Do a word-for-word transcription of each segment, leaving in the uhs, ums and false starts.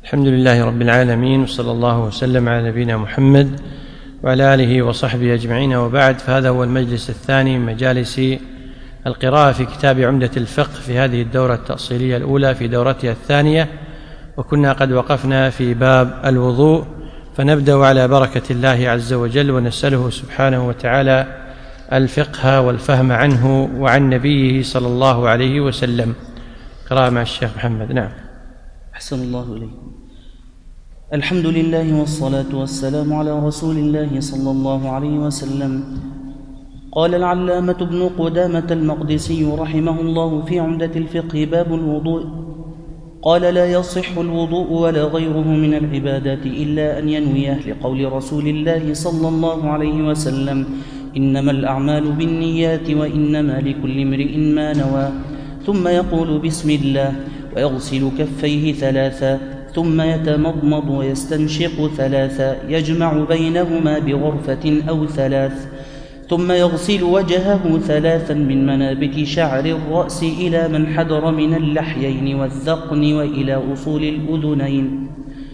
الحمد لله رب العالمين، وصلى الله وسلم على نبينا محمد وعلى آله وصحبه أجمعين، وبعد. فهذا هو المجلس الثاني من مجالس القراءة في كتاب عمدة الفقه في هذه الدورة التأصيلية الأولى في دورتها الثانية، وكنا قد وقفنا في باب الوضوء، فنبدأ على بركة الله عز وجل ونسأله سبحانه وتعالى الفقه والفهم عنه وعن نبيه صلى الله عليه وسلم. قراءة مع الشيخ محمد. نعم. أحسن الله إليكم. الحمد لله والصلاة والسلام على رسول الله صلى الله عليه وسلم. قال العلامة ابن قدامة المقدسي رحمه الله في عمدة الفقه: باب الوضوء. قال: لا يصح الوضوء ولا غيره من العبادات إلا أن ينويه، لقول رسول الله صلى الله عليه وسلم: إنما الأعمال بالنيات وإنما لكل امرئ ما نوى. ثم يقول: بسم الله، ويغسل كفيه ثلاثا، ثم يتمضمض ويستنشق ثلاثا، يجمع بينهما بغرفة أو ثلاث، ثم يغسل وجهه ثلاثا من منابت شعر الرأس إلى من حدر من اللحيين والذقن وإلى أصول الأذنين،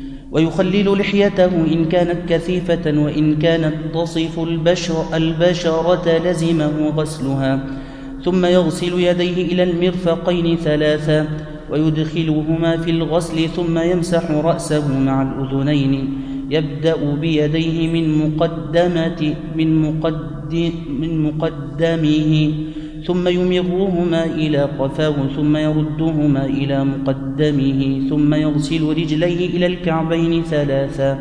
ويخلل لحيته إن كانت كثيفة، وإن كانت تصف البشر البشرة لزمه غسلها، ثم يغسل يديه إلى المرفقين ثلاثا ويدخلهما في الغسل، ثم يمسح رأسه مع الأذنين، يبدأ بيديه من مقدمة من مقدم من مقدمه، ثم يمرهما إلى قفاه، ثم يردهما إلى مقدمه، ثم يغسل رجليه إلى الكعبين ثلاثا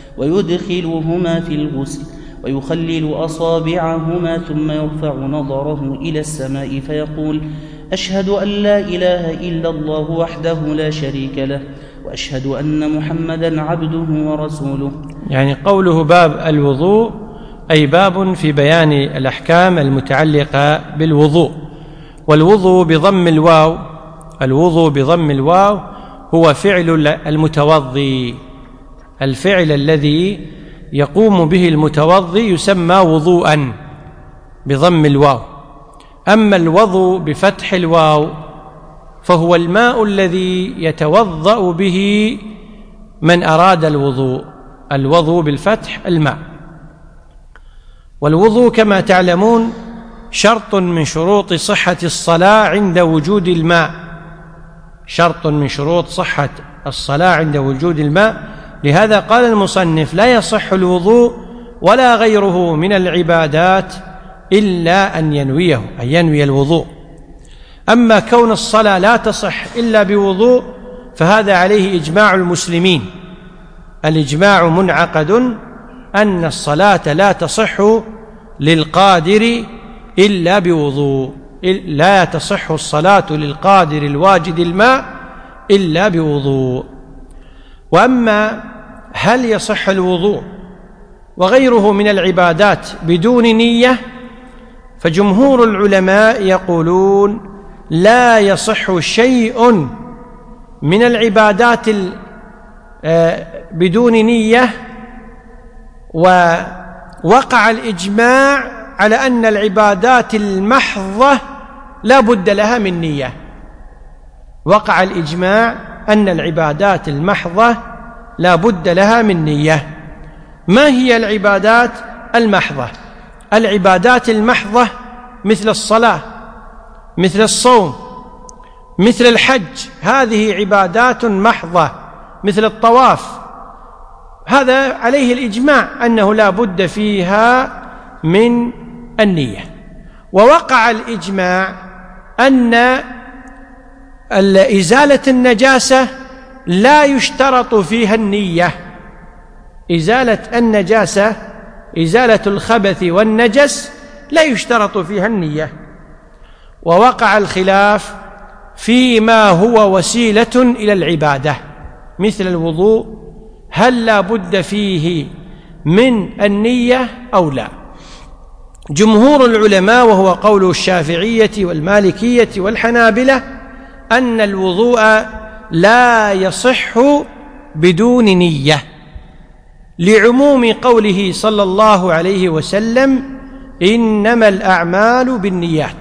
ويدخلهما في الغسل، ويخلل أصابعهما، ثم يرفع نظره إلى السماء فيقول: أشهد أن لا إله إلا الله وحده لا شريك له، وأشهد أن محمدا عبده ورسوله. يعني قوله باب الوضوء أي باب في بيان الأحكام المتعلقة بالوضوء. والوضوء بضم الواو الوضوء بضم الواو هو فعل المتوضي، الفعل الذي يقوم به المتوضي يسمى وضوءا بضم الواو. أما الوضوء بفتح الواو فهو الماء الذي يتوضأ به من أراد الوضوء. الوضوء بالفتح الماء. والوضوء كما تعلمون شرط من شروط صحة الصلاة عند وجود الماء، شرط من شروط صحة الصلاة عند وجود الماء. لهذا قال المصنف: لا يصح الوضوء ولا غيره من العبادات إلا أن ينويه، أن ينوي الوضوء. أما كون الصلاة لا تصح إلا بوضوء فهذا عليه إجماع المسلمين. الإجماع منعقد أن الصلاة لا تصح للقادر إلا بوضوء، لا تصح الصلاة للقادر الواجد الماء إلا بوضوء. وأما هل يصح الوضوء وغيره من العبادات بدون نية، فجمهور العلماء يقولون لا يصح شيء من العبادات بدون نية. ووقع الإجماع على أن العبادات المحضة لا بد لها من نية. وقع الإجماع أن العبادات المحضة لا بد لها من نية. ما هي العبادات المحضة؟ العبادات المحضة مثل الصلاة، مثل الصوم، مثل الحج، هذه عبادات محضة، مثل الطواف، هذا عليه الإجماع أنه لا بد فيها من النية. ووقع الإجماع أن إزالة النجاسة لا يشترط فيها النية. إزالة النجاسة، إزالة الخبث والنجس، لا يشترط فيها النية. ووقع الخلاف فيما هو وسيلة إلى العبادة مثل الوضوء، هل لا بد فيه من النية أو لا؟ جمهور العلماء وهو قول الشافعية والمالكية والحنابلة أن الوضوء لا يصح بدون نية، لعموم قوله صلى الله عليه وسلم: إنما الأعمال بالنيات.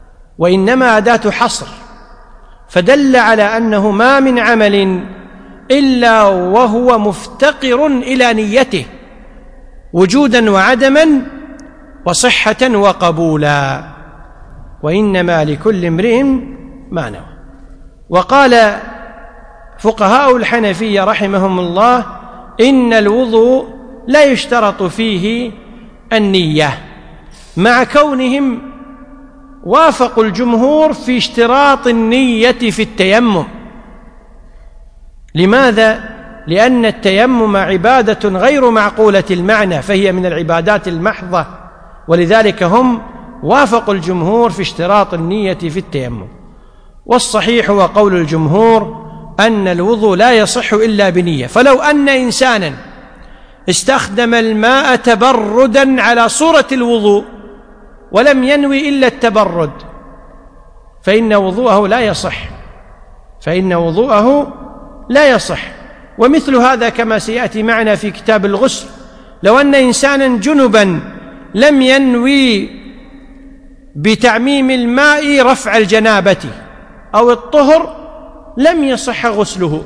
وإنما أداة حصر، فدل على أنه ما من عمل إلا وهو مفتقر إلى نيته وجودا وعدما وصحة وقبولا، وإنما لكل امرئ ما نوى. وقال فقهاء الحنفية رحمهم الله إن الوضوء لا يشترط فيه النية، مع كونهم وافقوا الجمهور في اشتراط النية في التيمم. لماذا؟ لأن التيمم عبادة غير معقولة المعنى، فهي من العبادات المحضة، ولذلك هم وافقوا الجمهور في اشتراط النية في التيمم. والصحيح وقول الجمهور أن الوضوء لا يصح إلا بنية. فلو أن إنسانا استخدم الماء تبردا على صورة الوضوء ولم ينوي إلا التبرد فإن وضوءه لا يصح فإن وضوءه لا يصح. ومثل هذا كما سيأتي معنا في كتاب الغسل، لو أن إنسانا جنبا لم ينوي بتعميم الماء رفع الجنابة أو الطهر لم يصح غسله،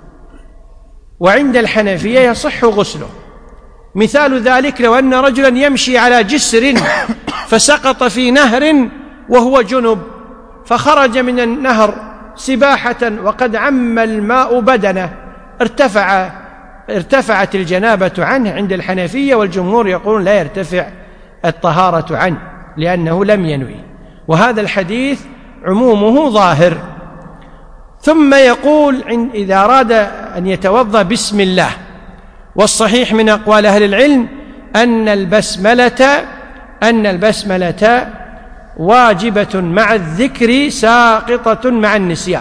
وعند الحنفية يصح غسله. مثال ذلك لو أن رجلا يمشي على جسر فسقط في نهر وهو جنب، فخرج من النهر سباحة وقد عم الماء بدنه، ارتفع ارتفعت الجنابة عنه عند الحنفية، والجمهور يقولون لا يرتفع الطهارة عنه لأنه لم ينوي. وهذا الحديث عمومه ظاهر. ثم يقول إذا أراد أن يتوضأ بسم الله، والصحيح من أقوال أهل العلم أن البسملة أن البسملة واجبة مع الذكر ساقطة مع النسيان.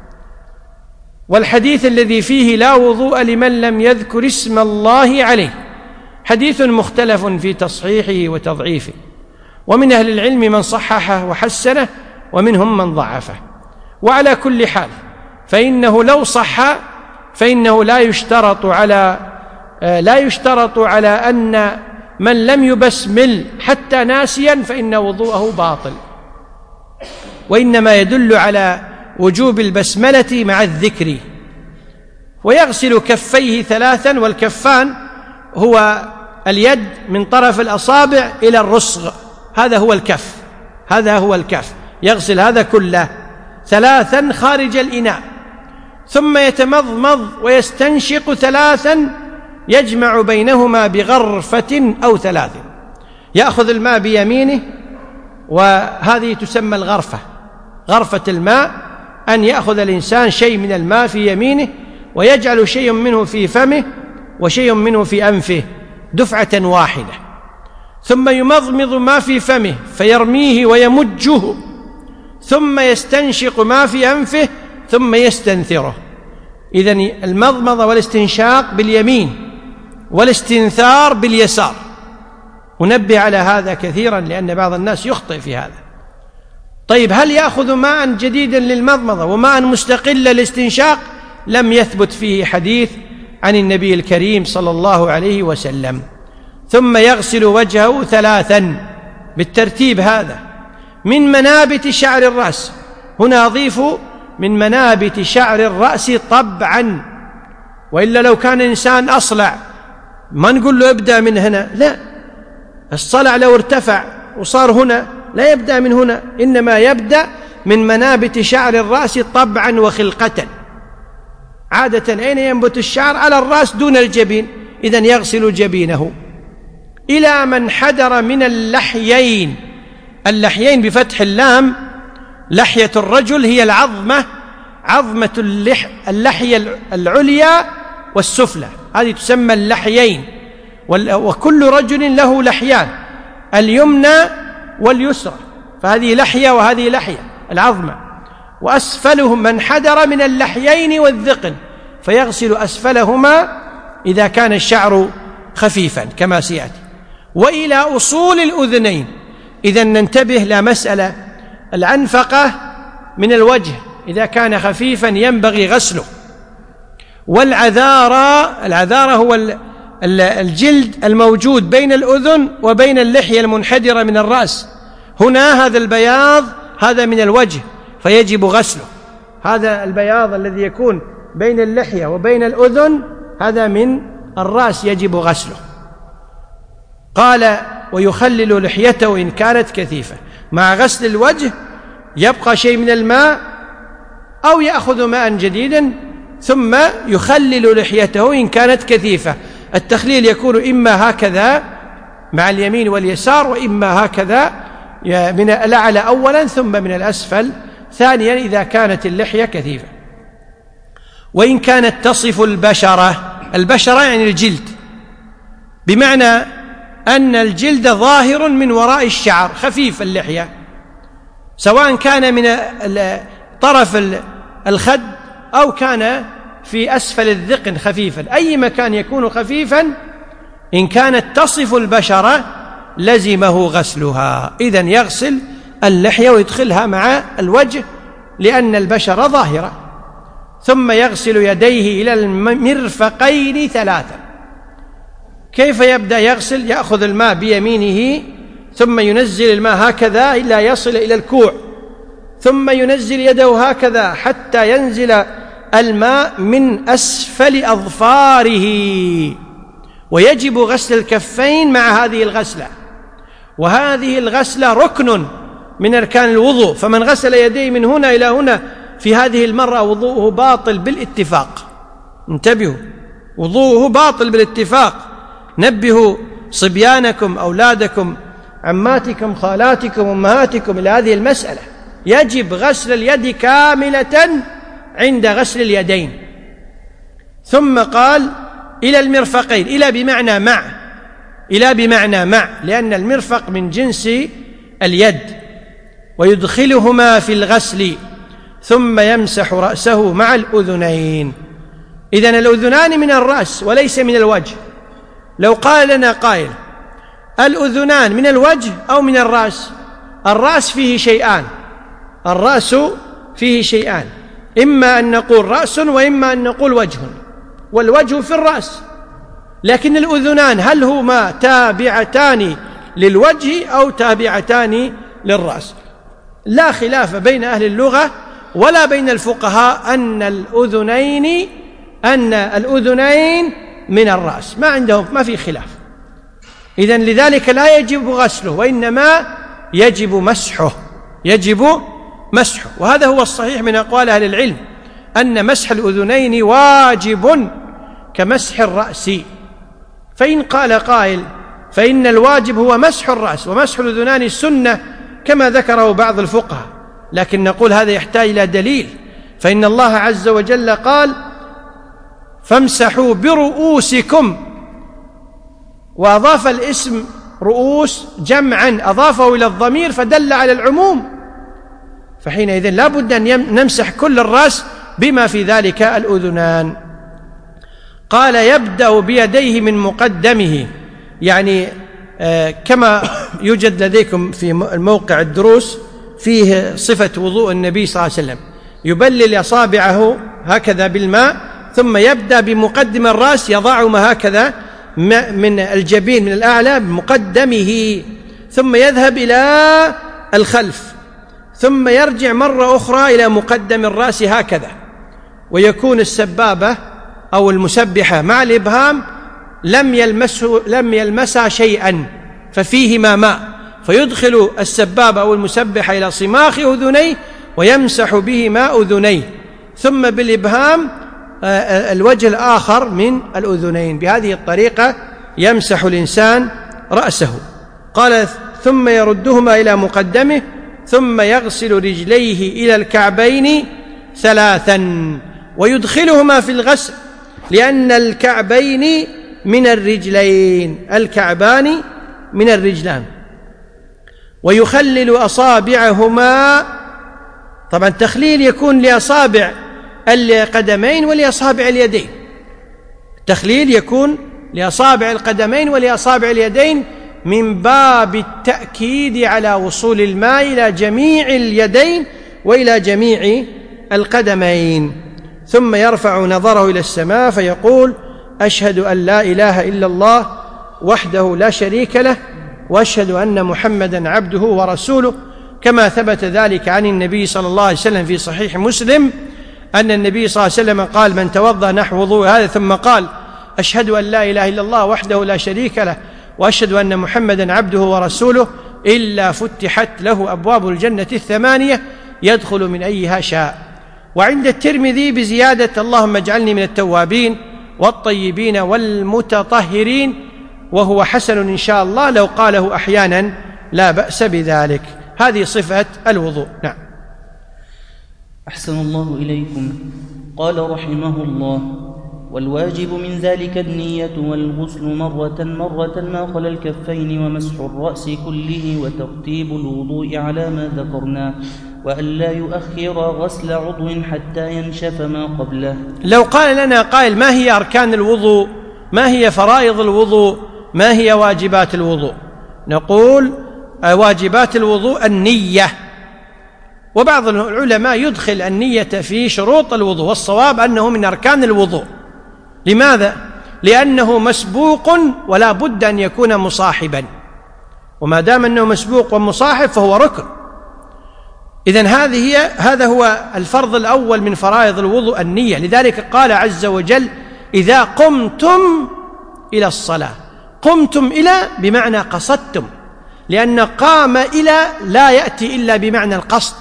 والحديث الذي فيه لا وضوء لمن لم يذكر اسم الله عليه حديث مختلف في تصحيحه وتضعيفه، ومن أهل العلم من صححه وحسنه ومنهم من ضعفه. وعلى كل حال فإنه لو صح فإنه لا يشترط على لا يشترط على أن من لم يبسمل حتى ناسيا فإن وضوءه باطل، وإنما يدل على وجوب البسملة مع الذكر. ويغسل كفيه ثلاثا، والكفان هو اليد من طرف الأصابع إلى الرسغ، هذا هو الكف هذا هو الكف يغسل هذا كله ثلاثا خارج الإناء، ثم يتمضمض ويستنشق ثلاثا يجمع بينهما بغرفة أو ثلاث. يأخذ الماء بيمينه، وهذه تسمى الغرفة، غرفة الماء أن يأخذ الإنسان شيء من الماء في يمينه ويجعل شيء منه في فمه وشيء منه في أنفه دفعة واحدة، ثم يمضمض ما في فمه فيرميه ويمجه، ثم يستنشق ما في أنفه ثم يستنثره. إذن المضمضة والاستنشاق باليمين والاستنثار باليسار. ونبه على هذا كثيرا لأن بعض الناس يخطئ في هذا. طيب، هل يأخذ ماء جديدا للمضمضة وماء مستقل للاستنشاق؟ لم يثبت فيه حديث عن النبي الكريم صلى الله عليه وسلم. ثم يغسل وجهه ثلاثا بالترتيب هذا من منابت شعر الرأس. هنا أضيف من منابت شعر الرأس طبعا، وإلا لو كان إنسان أصلع ما نقول له ابدأ من هنا، لا، الصلع لو ارتفع وصار هنا لا يبدأ من هنا، إنما يبدأ من منابت شعر الرأس طبعا وخلقة. عادة أين ينبت الشعر؟ على الرأس دون الجبين، إذن يغسل جبينه إلى من حدر من اللحيين. اللحيين بفتح اللام، لحية الرجل هي العظمة، عظمة اللح اللحية العليا والسفلى، هذه تسمى اللحيين. وكل رجل له لحيان، اليمنى واليسرى، فهذه لحية وهذه لحية العظمة. وأسفلهم من حدر من اللحيين والذقن، فيغسل أسفلهما إذا كان الشعر خفيفا كما سيأتي. وإلى أصول الأذنين. إذا ننتبه لمسألة العنفقة من الوجه إذا كان خفيفا ينبغي غسله. والعذارى، العذارى هو الجلد الموجود بين الأذن وبين اللحية المنحدرة من الرأس، هنا هذا البياض هذا من الوجه فيجب غسله. هذا البياض الذي يكون بين اللحية وبين الأذن هذا من الرأس يجب غسله. قال ويخلل لحيته إن كانت كثيفة. مع غسل الوجه يبقى شيء من الماء أو يأخذ ماء جديدا ثم يخلل لحيته إن كانت كثيفة. التخليل يكون إما هكذا مع اليمين واليسار، وإما هكذا من الأعلى أولا ثم من الأسفل ثانيا إذا كانت اللحية كثيفة. وإن كانت تصف البشرة، البشرة يعني الجلد، بمعنى أن الجلد ظاهر من وراء الشعر، خفيف اللحية، سواء كان من طرف الخد أو كان في أسفل الذقن خفيفا، أي مكان يكون خفيفا إن كانت تصف البشرة لزمه غسلها. إذن يغسل اللحية ويدخلها مع الوجه لأن البشرة ظاهرة. ثم يغسل يديه إلى المرفقين ثلاثا. كيف يبدأ يغسل؟ يأخذ الماء بيمينه ثم ينزل الماء هكذا إلا يصل إلى الكوع، ثم ينزل يده هكذا حتى ينزل الماء من أسفل أظفاره. ويجب غسل الكفين مع هذه الغسلة، وهذه الغسلة ركن من أركان الوضوء، فمن غسل يديه من هنا إلى هنا في هذه المرة وضوءه باطل بالاتفاق. انتبهوا، وضوءه باطل بالاتفاق. نبهوا صبيانكم، أولادكم، عماتكم، خالاتكم، أمهاتكم إلى هذه المسألة. يجب غسل اليد كاملة عند غسل اليدين. ثم قال إلى المرفقين، إلى بمعنى مع، إلى بمعنى مع، لأن المرفق من جنس اليد. ويدخلهما في الغسل ثم يمسح رأسه مع الأذنين. إذن الأذنان من الرأس وليس من الوجه. لو قال لنا قائل الأذنان من الوجه أو من الرأس؟ الرأس فيه شيئان، الرأس فيه شيئان، إما أن نقول رأس وإما أن نقول وجه، والوجه في الرأس. لكن الأذنان هل هما تابعتان للوجه أو تابعتان للرأس؟ لا خلاف بين أهل اللغة ولا بين الفقهاء أن الأذنين أن الأذنين من الرأس، ما عندهم ما في خلاف. إذن لذلك لا يجب غسله وإنما يجب مسحه، يجب مسحه. وهذا هو الصحيح من أقوال أهل العلم، أن مسح الأذنين واجب كمسح الرأس. فإن قال قائل فإن الواجب هو مسح الرأس ومسح الأذنان سنة كما ذكره بعض الفقهاء، لكن نقول هذا يحتاج إلى دليل. فإن الله عز وجل قال فامسحوا برؤوسكم، وأضاف الاسم رؤوس جمعا، أضافه إلى الضمير فدل على العموم، فحينئذ لا بد أن نمسح كل الرأس بما في ذلك الأذنان. قال يبدأ بيديه من مقدمه، يعني آه كما يوجد لديكم في الموقع الدروس فيه صفة وضوء النبي صلى الله عليه وسلم، يبلل أصابعه هكذا بالماء ثم يبدأ بمقدم الرأس، يضعهما هكذا من الجبين من الأعلى بمقدمه، ثم يذهب إلى الخلف، ثم يرجع مرة أخرى إلى مقدم الرأس هكذا، ويكون السبابة أو المسبحة مع الإبهام لم يلمسه لم يلمسها شيئا ففيهما ماء، فيدخل السبابة أو المسبحة إلى صماخ أذنيه ويمسح بهما أذنيه، ثم بالإبهام الوجه الآخر من الأذنين. بهذه الطريقة يمسح الإنسان رأسه. قال ثم يردهما إلى مقدمه ثم يغسل رجليه إلى الكعبين ثلاثا ويدخلهما في الغسل، لأن الكعبين من الرجلين، الكعبان من الرجلان. ويخلل أصابعهما، طبعا تخليل يكون لأصابع القدمين ولأصابع اليدين، التخليل يكون لأصابع القدمين ولأصابع اليدين من باب التأكيد على وصول الماء إلى جميع اليدين وإلى جميع القدمين. ثم يرفع نظره إلى السماء فيقول أشهد أن لا إله إلا الله وحده لا شريك له وأشهد أن محمدا عبده ورسوله، كما ثبت ذلك عن النبي صلى الله عليه وسلم في صحيح مسلم أن النبي صلى الله عليه وسلم قال: من توضأ نحو وضوء هذا ثم قال: أشهد أن لا إله إلا الله وحده لا شريك له وأشهد أن محمدا عبده ورسوله، إلا فتحت له أبواب الجنة الثمانية يدخل من أيها شاء. وعند الترمذي بزيادة: اللهم اجعلني من التوابين والطيبين والمتطهرين، وهو حسن إن شاء الله لو قاله أحيانا لا بأس بذلك. هذه صفة الوضوء. نعم. أحسن الله إليكم. قال رحمه الله: والواجب من ذلك النية والغسل مرة مرة ما خلا الكفين ومسح الرأس كله وترتيب الوضوء على ما ذكرنا، وأن لا يؤخر غسل عضو حتى ينشف ما قبله. لو قال لنا قائل: ما هي أركان الوضوء؟ ما هي فرائض الوضوء؟ ما هي واجبات الوضوء؟ نقول: واجبات الوضوء النية. وبعض العلماء يدخل النية في شروط الوضوء، والصواب أنه من أركان الوضوء. لماذا؟ لأنه مسبوق ولا بد أن يكون مصاحبا، وما دام أنه مسبوق ومصاحب فهو ركن. إذن هذه هذا هو الفرض الأول من فرائض الوضوء النية. لذلك قال عز وجل: إذا قمتم إلى الصلاة. قمتم إلى بمعنى قصدتم، لأن قام إلى لا يأتي إلا بمعنى القصد.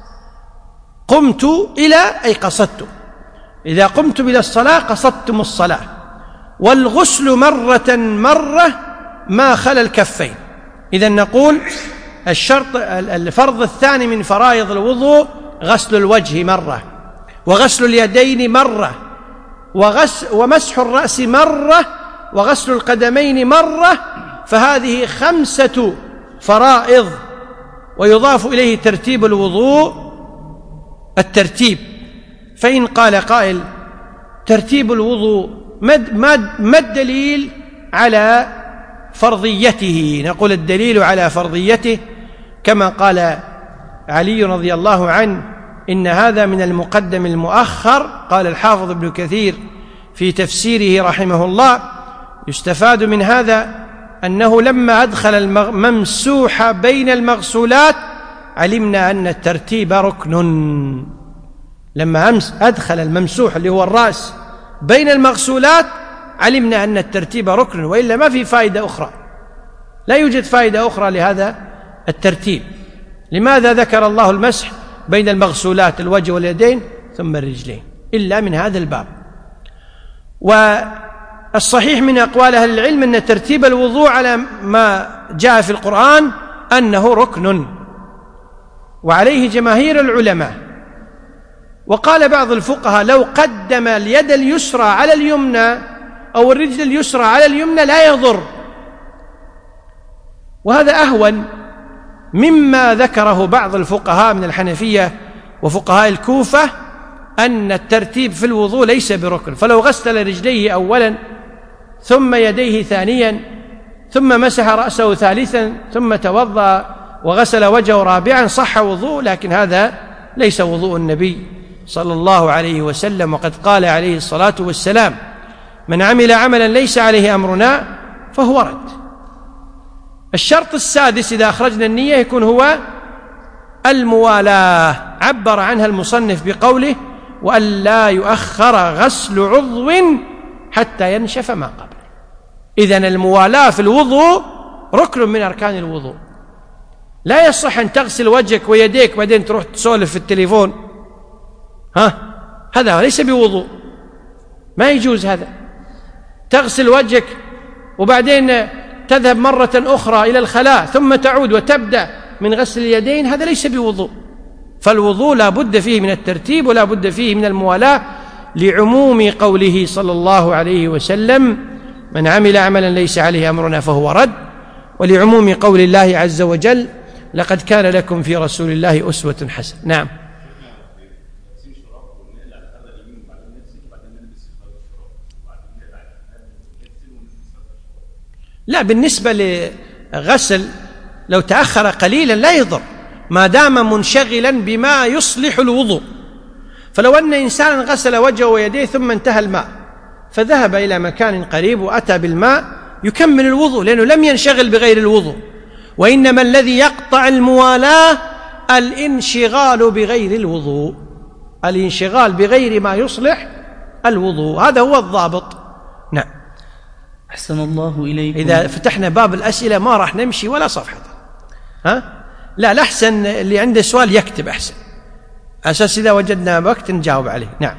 قمت إلى أي قصدت. إذا قمتم إلى الصلاة قصدتم الصلاة. والغسل مرة مرة ما خلا الكفين. إذن نقول الشرط الفرض الثاني من فرائض الوضوء غسل الوجه مرة، وغسل اليدين مرة، وغسل ومسح الرأس مرة، وغسل القدمين مرة. فهذه خمسة فرائض. ويضاف إليه ترتيب الوضوء الترتيب. فإن قال قائل: ترتيب الوضوء ما الدليل على فرضيته؟ نقول: الدليل على فرضيته كما قال علي رضي الله عنه: إن هذا من المقدم المؤخر. قال الحافظ ابن كثير في تفسيره رحمه الله: يستفاد من هذا أنه لما أدخل الممسوح بين المغسولات علمنا أن الترتيب ركن. لما أمس أدخل الممسوح اللي هو الرأس بين المغسولات علمنا أن الترتيب ركن، وإلا ما في فائدة أخرى، لا يوجد فائدة أخرى لهذا الترتيب. لماذا ذكر الله المسح بين المغسولات الوجه واليدين ثم الرجلين إلا من هذا الباب؟ والصحيح من أقوال أهل العلم أن ترتيب الوضوء على ما جاء في القرآن أنه ركن، وعليه جماهير العلماء. وقال بعض الفقهاء: لو قدم اليد اليسرى على اليمنى أو الرجل اليسرى على اليمنى لا يضر. وهذا أهون مما ذكره بعض الفقهاء من الحنفية وفقهاء الكوفة أن الترتيب في الوضوء ليس بركن. فلو غسل رجليه أولا ثم يديه ثانيا ثم مسح رأسه ثالثا ثم توضأ وغسل وجهه رابعا صح وضوء، لكن هذا ليس وضوء النبي صلى الله عليه وسلم. وقد قال عليه الصلاة والسلام: من عمل عملا ليس عليه أمرنا فهو رد. الشرط السادس إذا أخرجنا النية يكون هو الموالاة. عبر عنها المصنف بقوله: وأن لا يؤخر غسل عضو حتى ينشف ما قبل. إذن الموالاة في الوضوء ركن من أركان الوضوء. لا يصح أن تغسل وجهك ويديك وبعدين تروح تسولف في التليفون، ها هذا ليس بوضوء، ما يجوز هذا. تغسل وجهك وبعدين تذهب مرة أخرى إلى الخلاء ثم تعود وتبدأ من غسل اليدين، هذا ليس بوضوء. فالوضوء لا بد فيه من الترتيب ولا بد فيه من الموالاة، لعموم قوله صلى الله عليه وسلم: من عمل عملا ليس عليه أمرنا فهو رد، ولعموم قول الله عز وجل: لقد كان لكم في رسول الله أسوة حسنة. نعم. لا، بالنسبة لغسل لو تأخر قليلا لا يضر ما دام منشغلا بما يصلح الوضوء. فلو أن إنسانا غسل وجهه ويديه ثم انتهى الماء فذهب إلى مكان قريب وأتى بالماء يكمل الوضوء، لأنه لم ينشغل بغير الوضوء. وإنما الذي يقطع الموالاة الانشغال بغير الوضوء، الانشغال بغير ما يصلح الوضوء، هذا هو الضابط. نعم. أحسن الله إليكم. إذا فتحنا باب الأسئلة ما راح نمشي ولا صفحة. ها؟ لا، الأحسن اللي عنده سؤال يكتب أحسن، أساس إذا وجدنا وقت نجاوب عليه. نعم.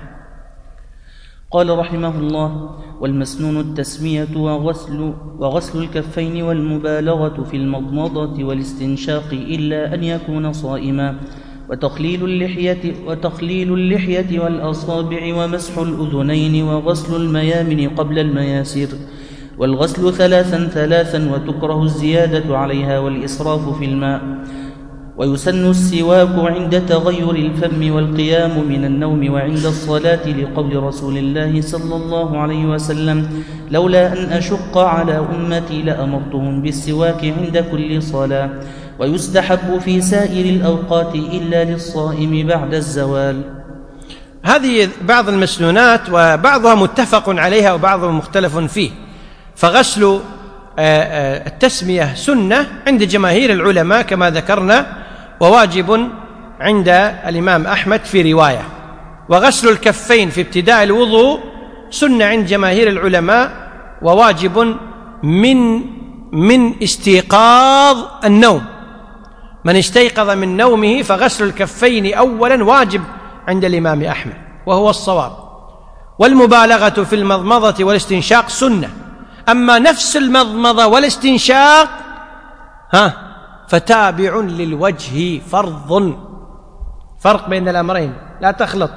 قال رحمه الله: والمسنون التسمية وغسل, وغسل الكفين والمبالغة في المضمضة والاستنشاق إلا أن يكون صائما، وتخليل اللحية, وتخليل اللحية والأصابع ومسح الأذنين وغسل الميامن قبل المياسر، والغسل ثلاثا ثلاثا، وتكره الزيادة عليها والإسراف في الماء. ويسن السواك عند تغير الفم والقيام من النوم وعند الصلاة، لقول رسول الله صلى الله عليه وسلم: لولا أن أشق على أمتي لأمرتهم بالسواك عند كل صلاة. ويستحب في سائر الأوقات إلا للصائم بعد الزوال. هذه بعض المسنونات، وبعضها متفق عليها وبعضها مختلف فيه. فغسل التسمية سنة عند جماهير العلماء كما ذكرنا، وواجب عند الإمام أحمد في رواية. وغسل الكفين في ابتداء الوضوء سنة عند جماهير العلماء، وواجب من من استيقاظ النوم. من استيقظ من نومه فغسل الكفين أولا واجب عند الإمام أحمد، وهو الصواب. والمبالغة في المضمضة والاستنشاق سنة. أما نفس المضمضة والاستنشاق ها فتابع للوجه فرض. فرق بين الأمرين، لا تخلط.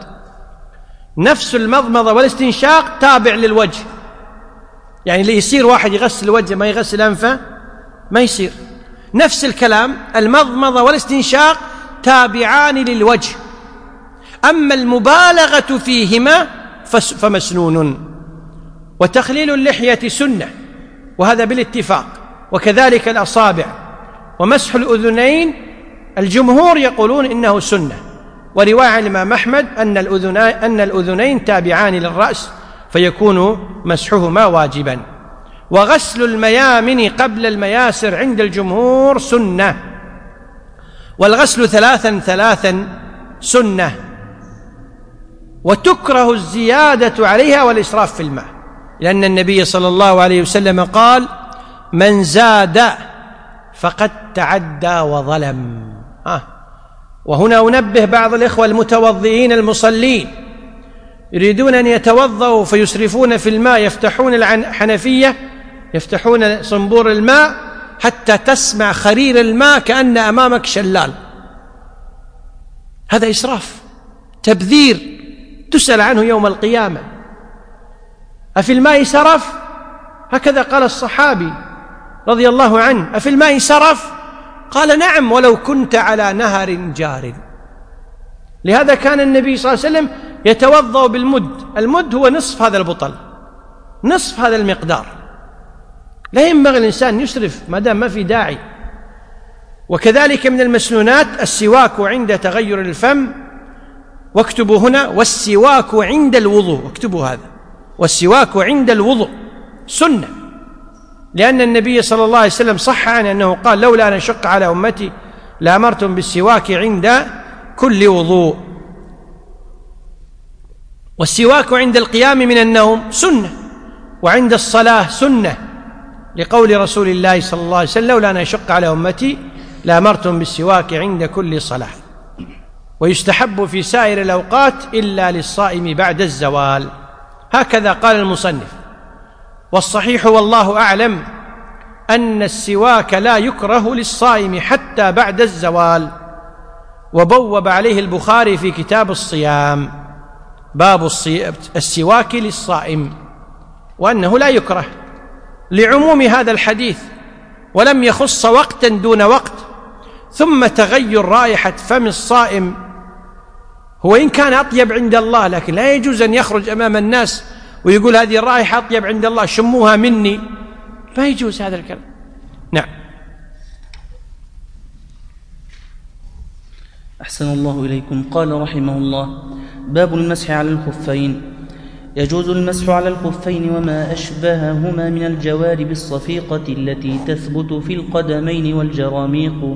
نفس المضمضة والاستنشاق تابع للوجه، يعني اللي يصير واحد يغسل وجهه ما يغسل أنفه ما يصير. نفس الكلام، المضمضة والاستنشاق تابعان للوجه. أما المبالغة فيهما فمسنون. وتخليل اللحية سنة، وهذا بالاتفاق، وكذلك الأصابع. ومسح الأذنين الجمهور يقولون إنه سنة، ورواية عن الإمام أحمد أن الأذنين, أن الأذنين تابعان للرأس فيكون مسحهما واجبا. وغسل الميامن قبل المياسر عند الجمهور سنة. والغسل ثلاثا ثلاثا سنة. وتكره الزيادة عليها والإسراف في الماء، لأن النبي صلى الله عليه وسلم قال: من زاد فقد تعدى وظلم. آه. وهنا أنبه بعض الإخوة المتوضئين المصلين يريدون أن يتوضأوا فيسرفون في الماء، يفتحون الحنفية، يفتحون صنبور الماء حتى تسمع خرير الماء كأن أمامك شلال. هذا إسراف، تبذير، تسأل عنه يوم القيامة. أفي الماء سرف؟ هكذا قال الصحابي رضي الله عنه: أفي الماء سرف؟ قال: نعم، ولو كنت على نهر جار. لهذا كان النبي صلى الله عليه وسلم يتوضأ بالمد. المد هو نصف هذا البطل، نصف هذا المقدار. لا ينبغي الإنسان يسرف ما دام ما في داعي. وكذلك من المسنونات السواك عند تغير الفم، واكتبوا هنا: والسواك عند الوضوء، اكتبوا هذا، والسواك عند الوضوء سنة، لأن النبي صلى الله عليه وسلم صح عنه أنه قال: لولا أن أشق على أمتي لأمرتم بالسواك عند كل وضوء. والسواك عند القيام من النوم سنة، وعند الصلاة سنة، لقول رسول الله صلى الله عليه وسلم: لولا أن أشق على أمتي لأمرتم بالسواك عند كل صلاة. ويستحب في سائر الأوقات إلا للصائم بعد الزوال. هكذا قال المصنف. والصحيح والله أعلم أن السواك لا يكره للصائم حتى بعد الزوال. وبوب عليه البخاري في كتاب الصيام باب السواك للصائم، وأنه لا يكره لعموم هذا الحديث، ولم يخص وقتا دون وقت. ثم تغير رائحة فم الصائم هو إن كان أطيب عند الله، لكن لا يجوز أن يخرج أمام الناس ويقول: هذه الرائحة أطيب عند الله، شموها مني. ما يجوز هذا الكلام. نعم. أحسن الله إليكم. قال رحمه الله: باب المسح على الخفين. يجوز المسح على الخفين وما أشبههما من الجوارب الصفيقة التي تثبت في القدمين والجراميق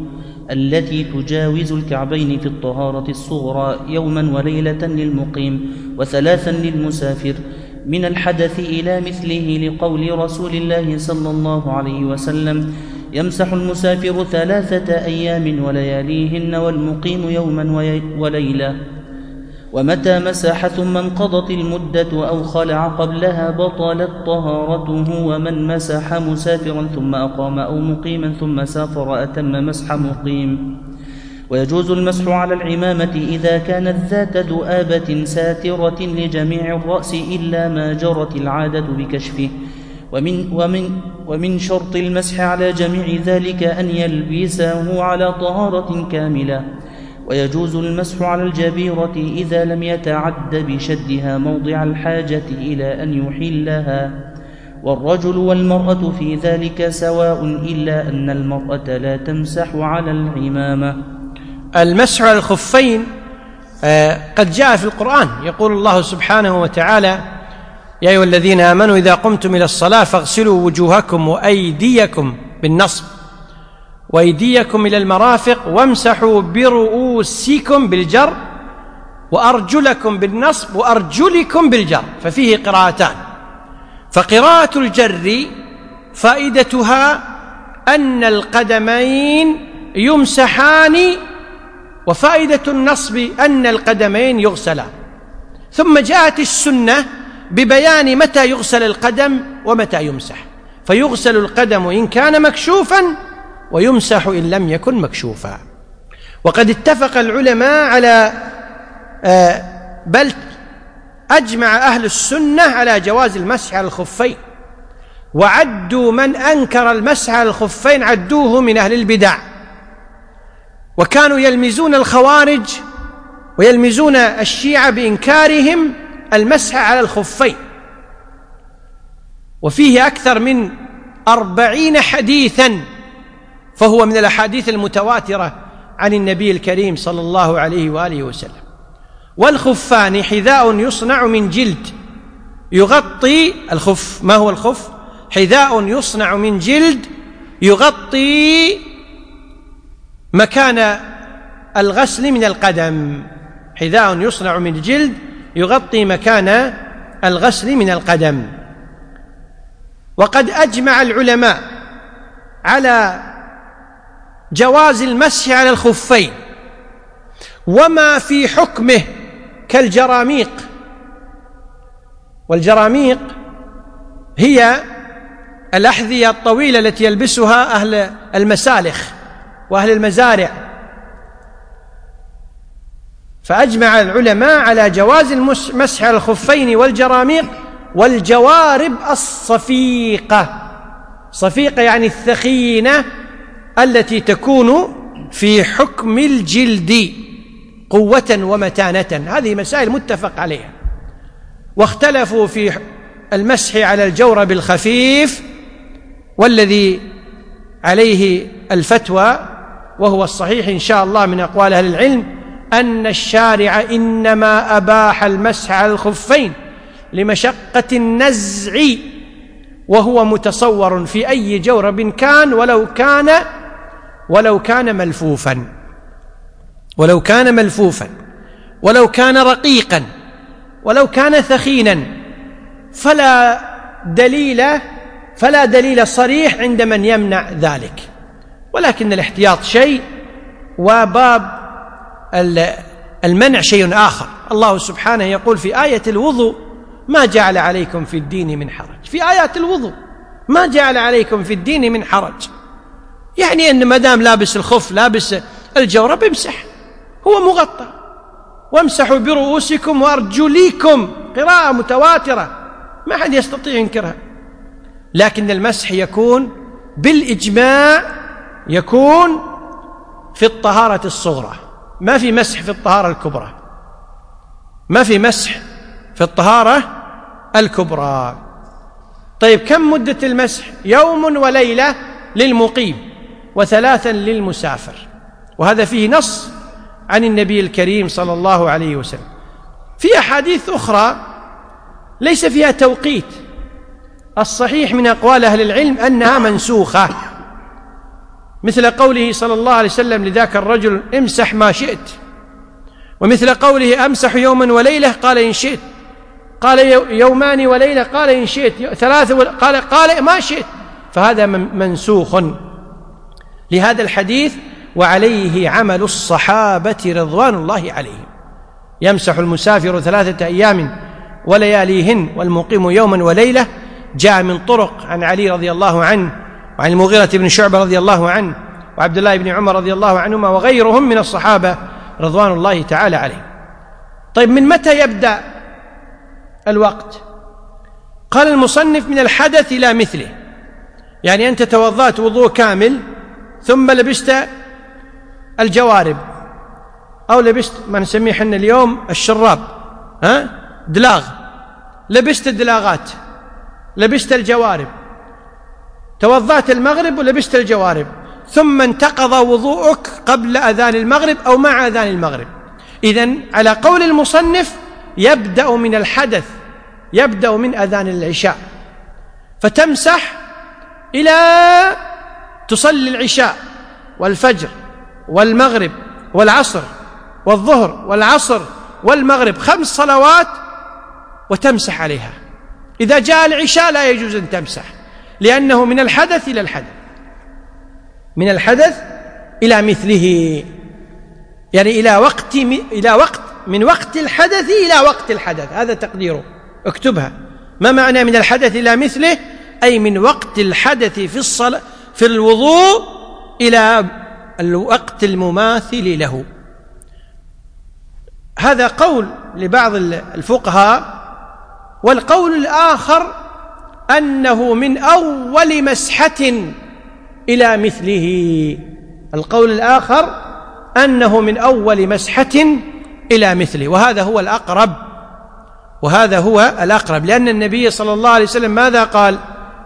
التي تجاوز الكعبين في الطهارة الصغرى يوما وليلة للمقيم وثلاثا للمسافر من الحدث إلى مثله، لقول رسول الله صلى الله عليه وسلم: يمسح المسافر ثلاثة أيام ولياليهن والمقيم يوما وليلة. ومتى مسح ثم انقضت المدة أو خلع قبلها بطلت طهارته. ومن مسح مسافرا ثم أقام أو مقيما ثم سافر أتم مسح مقيم. ويجوز المسح على العمامة إذا كانت ذات ذؤابة ساترة لجميع الرأس إلا ما جرت العادة بكشفه. ومن, ومن, ومن شرط المسح على جميع ذلك أن يلبسه على طهارة كاملة. ويجوز المسح على الجبيرة إذا لم يتعد بشدها موضع الحاجة إلى أن يحلها. والرجل والمرأة في ذلك سواء إلا أن المرأة لا تمسح على العمامة. المسح على الخفين قد جاء في القرآن، يقول الله سبحانه وتعالى: يا أيها الذين آمنوا إذا قمتم إلى الصلاة فاغسلوا وجوهكم وأيديكم بالنصب وأيديكم إلى المرافق وامسحوا برؤوسكم بالجر وأرجلكم بالنصب وأرجلكم بالجر، ففيه قراءتان. فقراءة الجر فائدتها أن القدمين يمسحان، وفائدة النصب أن القدمين يغسلان. ثم جاءت السنة ببيان متى يغسل القدم ومتى يمسح، فيغسل القدم إن كان مكشوفا ويمسح إن لم يكن مكشوفا. وقد اتفق العلماء على بل أجمع أهل السنة على جواز المسح على الخفين، وعدوا من أنكر المسح على الخفين عدوه من أهل البدع، وكانوا يلمزون الخوارج ويلمزون الشيعة بإنكارهم المسح على الخفين. وفيه أكثر من أربعين حديثا، فهو من الأحاديث المتواترة عن النبي الكريم صلى الله عليه وآله وسلم. والخفان حذاء يصنع من جلد يغطي الخف. ما هو الخف؟ حذاء يصنع من جلد يغطي مكان الغسل من القدم. حذاء يصنع من جلد يغطي مكان الغسل من القدم. وقد أجمع العلماء على جواز المسح على الخفين وما في حكمه كالجراميق. والجراميق هي الأحذية الطويلة التي يلبسها أهل المسالخ وأهل المزارع. فأجمع العلماء على جواز المسح على الخفين والجراميق والجوارب الصفيقة. صفيقة يعني الثخينة التي تكون في حكم الجلد قوة ومتانة. هذه مسائل متفق عليها. واختلفوا في المسح على الجورب الخفيف، والذي عليه الفتوى وهو الصحيح إن شاء الله من أقوال أهل العلم أن الشارع إنما أباح المسح على الخفين لمشقة النزع، وهو متصور في أي جورب كان ولو كان ولو كان ملفوفا ولو كان ملفوفا ولو كان رقيقا ولو كان ثخينا، فلا دليل فلا دليل صريح عند من يمنع ذلك. ولكن الاحتياط شيء وباب المنع شيء آخر. الله سبحانه يقول في آية الوضوء: ما جعل عليكم في الدين من حرج. في آيات الوضوء ما جعل عليكم في الدين من حرج، يعني أن ما دام لابس الخف لابس الجورب امسح، هو مغطى. وامسحوا برؤوسكم وأرجليكم، قراءة متواترة ما حد يستطيع ينكرها. لكن المسح يكون بالإجماع يكون في الطهارة الصغرى، ما في مسح في الطهارة الكبرى، ما في مسح في الطهارة الكبرى. طيب كم مدة المسح؟ يوم وليلة للمقيم وثلاثا للمسافر. وهذا فيه نص عن النبي الكريم صلى الله عليه وسلم. في أحاديث أخرى ليس فيها توقيت، الصحيح من أقوال أهل العلم أنها منسوخة، مثل قوله صلى الله عليه وسلم لذاك الرجل امسح ما شئت، ومثل قوله أمسح يوما وليلة قال إن شئت، قال يومان وليلة قال إن شئت، ثلاثة قال قال ما شئت، فهذا منسوخ. لهذا الحديث وعليه عمل الصحابة رضوان الله عليهم، يمسح المسافر ثلاثة أيام ولياليهن والمقيم يوما وليلة، جاء من طرق عن علي رضي الله عنه وعن المغيرة بن شعبة رضي الله عنه وعبد الله بن عمر رضي الله عنهما وغيرهم من الصحابة رضوان الله تعالى عليهم. طيب، من متى يبدأ الوقت؟ قال المصنف من الحدث إلى مثله، يعني أنت توضأت وضوء كامل ثم لبست الجوارب أو لبست ما نسميه حنا اليوم الشراب، ها دلاغ، لبست الدلاغات، لبست الجوارب، توضأت المغرب ولبست الجوارب، ثم انتقض وضوءك قبل أذان المغرب أو مع أذان المغرب. إذن على قول المصنف يبدأ من الحدث، يبدأ من أذان العشاء، فتمسح إلى تصلي العشاء والفجر والمغرب والعصر والظهر والعصر والمغرب، خمس صلوات وتمسح عليها. إذا جاء العشاء لا يجوز أن تمسح، لأنه من الحدث إلى الحدث، من الحدث إلى مثله، يعني إلى وقت إلى وقت من وقت الحدث إلى وقت الحدث، هذا تقديره، اكتبها. ما معنى من الحدث إلى مثله؟ أي من وقت الحدث في الصلاة في الوضوء إلى الوقت المماثل له. هذا قول لبعض الفقهاء، والقول الآخر أنه من أول مسحة إلى مثله، القول الآخر أنه من أول مسحة إلى مثله، وهذا هو الأقرب، وهذا هو الأقرب، لأن النبي صلى الله عليه وسلم ماذا قال؟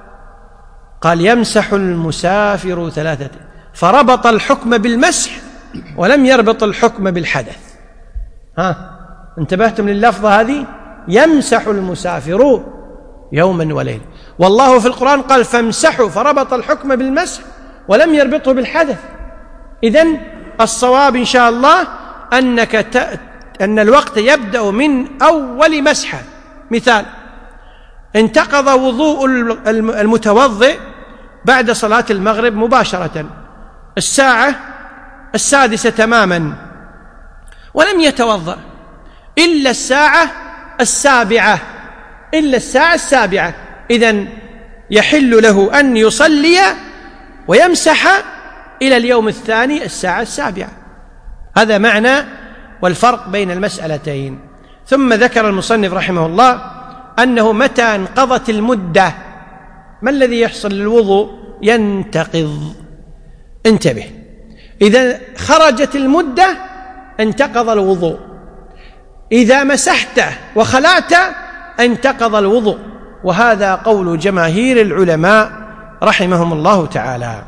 قال يمسح المسافر ثلاثة، فربط الحكم بالمسح ولم يربط الحكم بالحدث. ها انتبهتم لللفظة هذه؟ يمسح المسافر يوما وليلة، والله في القرآن قال فامسحوا، فربط الحكم بالمسح ولم يربطه بالحدث. إذن الصواب إن شاء الله أنك ت... أن الوقت يبدأ من أول مسحة. مثال: انتقض وضوء المتوضئ بعد صلاة المغرب مباشرة الساعة السادسة تماما، ولم يتوضأ إلا الساعة السابعة إلا الساعة السابعة إذن يحل له أن يصلي ويمسح إلى اليوم الثاني الساعة السابعة. هذا معنى والفرق بين المسألتين. ثم ذكر المصنف رحمه الله أنه متى انقضت المدة، ما الذي يحصل للوضوء؟ ينتقض. انتبه، إذا خرجت المدة انتقض الوضوء، إذا مسحت وخلعت انتقض الوضوء، وهذا قول جماهير العلماء رحمهم الله تعالى.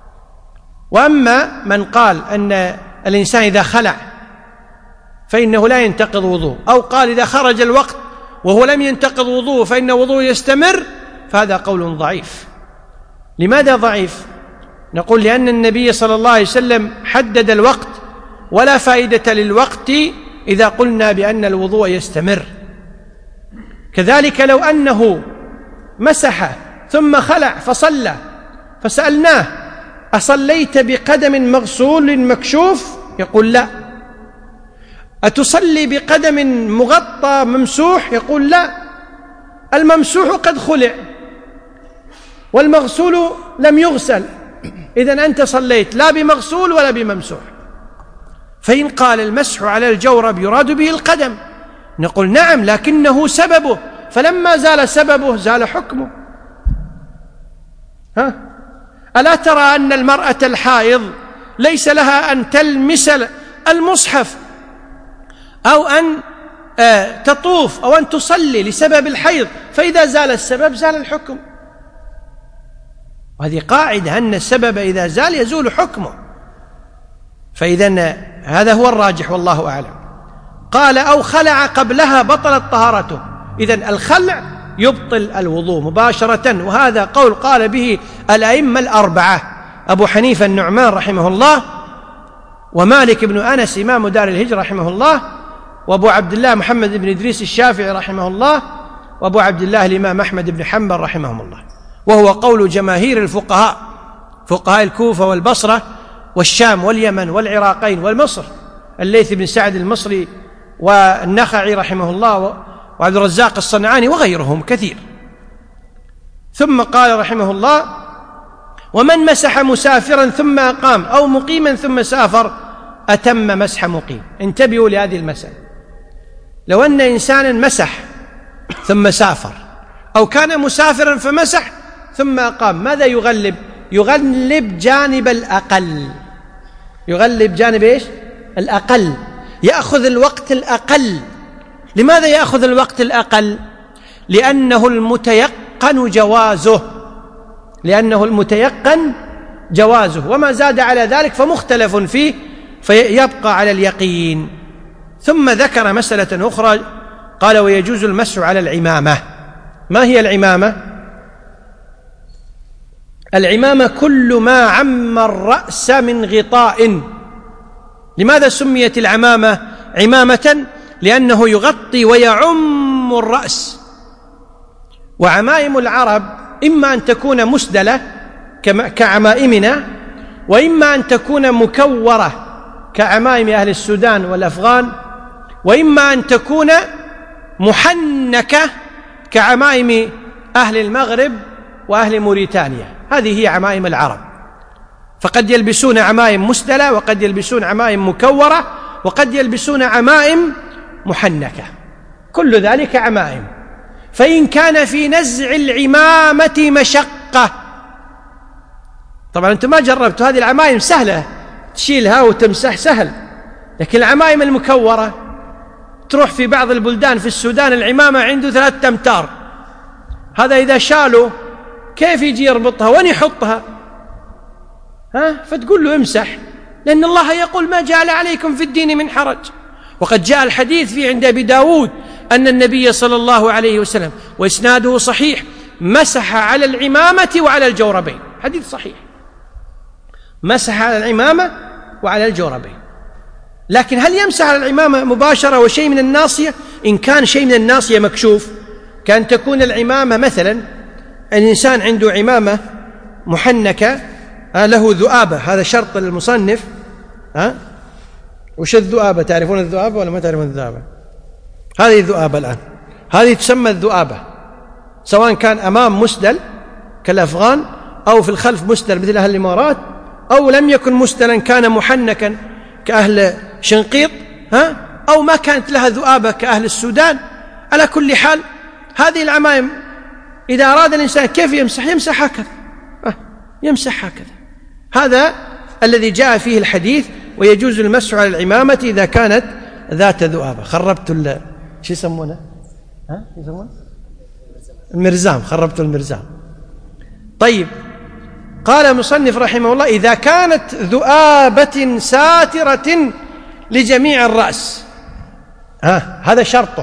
وأما من قال أن الإنسان إذا خلع فإنه لا ينتقض وضوء، أو قال إذا خرج الوقت وهو لم ينتقض وضوء فإن وضوء يستمر، فهذا قول ضعيف. لماذا ضعيف؟ نقول لأن النبي صلى الله عليه وسلم حدد الوقت، ولا فائدة للوقت إذا قلنا بأن الوضوء يستمر. كذلك لو أنه مسح ثم خلع فصلى، فسألناه أصليت بقدم مغسول مكشوف؟ يقول لا. أتصلي بقدم مغطى ممسوح؟ يقول لا. الممسوح قد خلع والمغسول لم يغسل، إذن أنت صليت لا بمغسول ولا بممسوح. فإن قال المسح على الجورب يراد به القدم، نقول نعم، لكنه سببه، فلما زال سببه زال حكمه. ها؟ ألا ترى أن المرأة الحائض ليس لها أن تلمس المصحف أو أن تطوف أو أن تصلي لسبب الحيض، فإذا زال السبب زال الحكم. وهذه قاعدة أن السبب إذا زال يزول حكمه. فإذا هذا هو الراجح والله أعلم. قال أو خلع قبلها بطلت طهارته، إذن الخلع يبطل الوضوء مباشرة، وهذا قول قال به الأئمة الأربعة، أبو حنيفة النعمان رحمه الله، ومالك بن أنس إمام دار الهجرة رحمه الله، وأبو عبد الله محمد بن إدريس الشافعي رحمه الله، وأبو عبد الله الإمام أحمد بن حنبل رحمهم الله، وهو قول جماهير الفقهاء، فقهاء الكوفة والبصرة والشام واليمن والعراقين والمصر، الليث بن سعد المصري والنخعي رحمه الله وعبد الرزاق الصنعاني وغيرهم كثير. ثم قال رحمه الله: ومن مسح مسافرا ثم أقام أو مقيما ثم سافر أتم مسح مقيم. انتبهوا لهذه المسألة، لو أن إنسانا مسح ثم سافر، أو كان مسافرا فمسح ثم أقام، ماذا يغلب؟ يغلب جانب الأقل، يغلب جانب إيش؟ الأقل، يأخذ الوقت الأقل. لماذا يأخذ الوقت الأقل؟ لأنه المتيقن جوازه، لأنه المتيقن جوازه، وما زاد على ذلك فمختلف فيه فيبقى على اليقين. ثم ذكر مسألة أخرى، قال: ويجوز المسح على العمامة. ما هي العمامة؟ العمامة كل ما عم الرأس من غطاء. لماذا سميت العمامة عمامة؟ لأنه يغطي ويعم الرأس. وعمائم العرب إما أن تكون مسدلة كعمائمنا، وإما أن تكون مكورة كعمائم أهل السودان والأفغان، وإما أن تكون محنكة كعمائم أهل المغرب وأهل موريتانيا. هذه هي عمائم العرب، فقد يلبسون عمائم مسدلة، وقد يلبسون عمائم مكورة، وقد يلبسون عمائم محنكة، كل ذلك عمائم. فإن كان في نزع العمامة مشقة، طبعا أنتم ما جربتوا، هذه العمائم سهلة تشيلها وتمسح سهل، لكن العمائم المكورة تروح في بعض البلدان في السودان العمامة عنده ثلاثة أمتار، هذا إذا شالوا كيف يجي يربطها؟ وين يحطها؟ ها؟ فتقول له امسح، لأن الله يقول: ما جعل عليكم في الدين من حرج. وقد جاء الحديث في عند أبي داود أن النبي صلى الله عليه وسلم وإسناده صحيح مسح على العمامة وعلى الجوربين، حديث صحيح، مسح على العمامة وعلى الجوربين. لكن هل يمسح على العمامة مباشرة وشيء من الناصية؟ إن كان شيء من الناصية مكشوف، كان تكون العمامة مثلا الإنسان عنده عمامة محنكة له ذؤابة، هذا شرط للمصنف. ها؟ وش الذؤابة؟ تعرفون الذؤابة ولا ما تعرفون الذؤابة؟ هذه الذؤابة الآن، هذه تسمى الذؤابة، سواء كان أمام مسدل كالأفغان، أو في الخلف مسدل مثل أهل الإمارات، أو لم يكن مسدلا كان محنكا كأهل شنقيط، ها؟ أو ما كانت لها ذؤابة كأهل السودان. على كل حال هذه العمائم إذا أراد الإنسان كيف يمسح؟ يمسح هكذا، يمسح هكذا. هذا الذي جاء فيه الحديث: ويجوز المسح على العمامة إذا كانت ذات ذؤابة. خربت ال شو يسمونه؟ ها؟ يسمونه المرزام، خربت المرزام. طيب، قال المصنف رحمه الله: إذا كانت ذؤابة ساترة لجميع الرأس، ها هذا شرطه.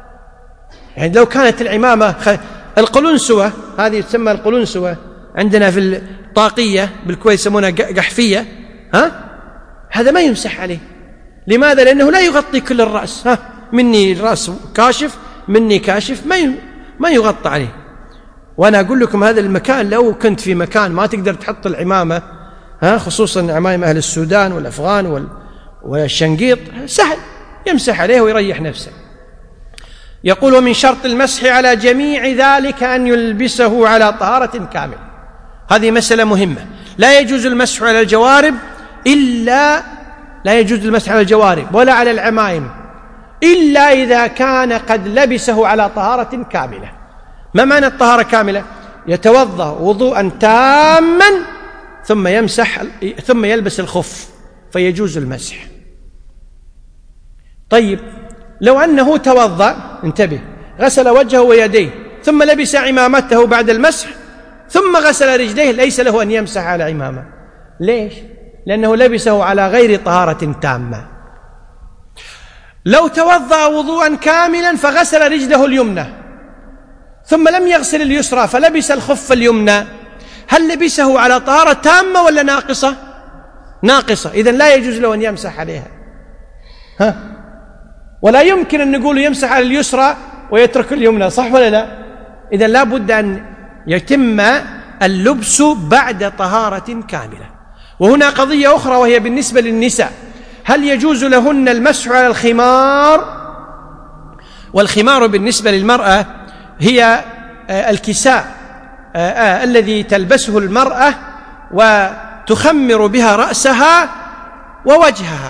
يعني لو كانت العمامة خ... القلنسوة، هذه تسمى القلنسوة عندنا في الطاقية بالكويت يسمونها قحفية، ها؟ هذا ما يمسح عليه. لماذا؟ لأنه لا يغطي كل الرأس، ها؟ مني الرأس كاشف، مني كاشف، ما ي... ما يغطى عليه. وأنا أقول لكم هذا المكان لو كنت في مكان ما تقدر تحط العمامة، ها، خصوصا عمائم أهل السودان والأفغان وال... والشنقيط، سهل يمسح عليه ويريح نفسه. يقول: ومن شرط المسح على جميع ذلك أن يلبسه على طهارة كاملة. هذه مسألة مهمة. لا يجوز المسح على الجوارب إلا لا يجوز المسح على الجوارب ولا على العمائم إلا إذا كان قد لبسه على طهارة كاملة. ما معنى الطهارة كاملة؟ يتوضأ وضوءا تاما ثم يمسح ثم يلبس الخف فيجوز المسح. طيب، لو أنه توضأ، انتبه، غسل وجهه ويديه ثم لبس عمامته بعد المسح ثم غسل رجليه، ليس له أن يمسح على عمامة. ليش؟ لأنه لبسه على غير طهارة تامة. لو توضأ وضوءا كاملا فغسل رجله اليمنى ثم لم يغسل اليسرى فلبس الخف اليمنى، هل لبسه على طهارة تامة ولا ناقصة؟ ناقصة، إذن لا يجوز له أن يمسح عليها. ها؟ ولا يمكن أن نقول يمسح على اليسرى ويترك اليمنى، صح ولا لا؟ إذن لا بد أن يتم اللبس بعد طهارة كاملة. وهنا قضية أخرى وهي بالنسبة للنساء، هل يجوز لهن المسح على الخمار؟ والخمار بالنسبة للمرأة هي الكساء الذي تلبسه المرأة وتخمر بها رأسها ووجهها،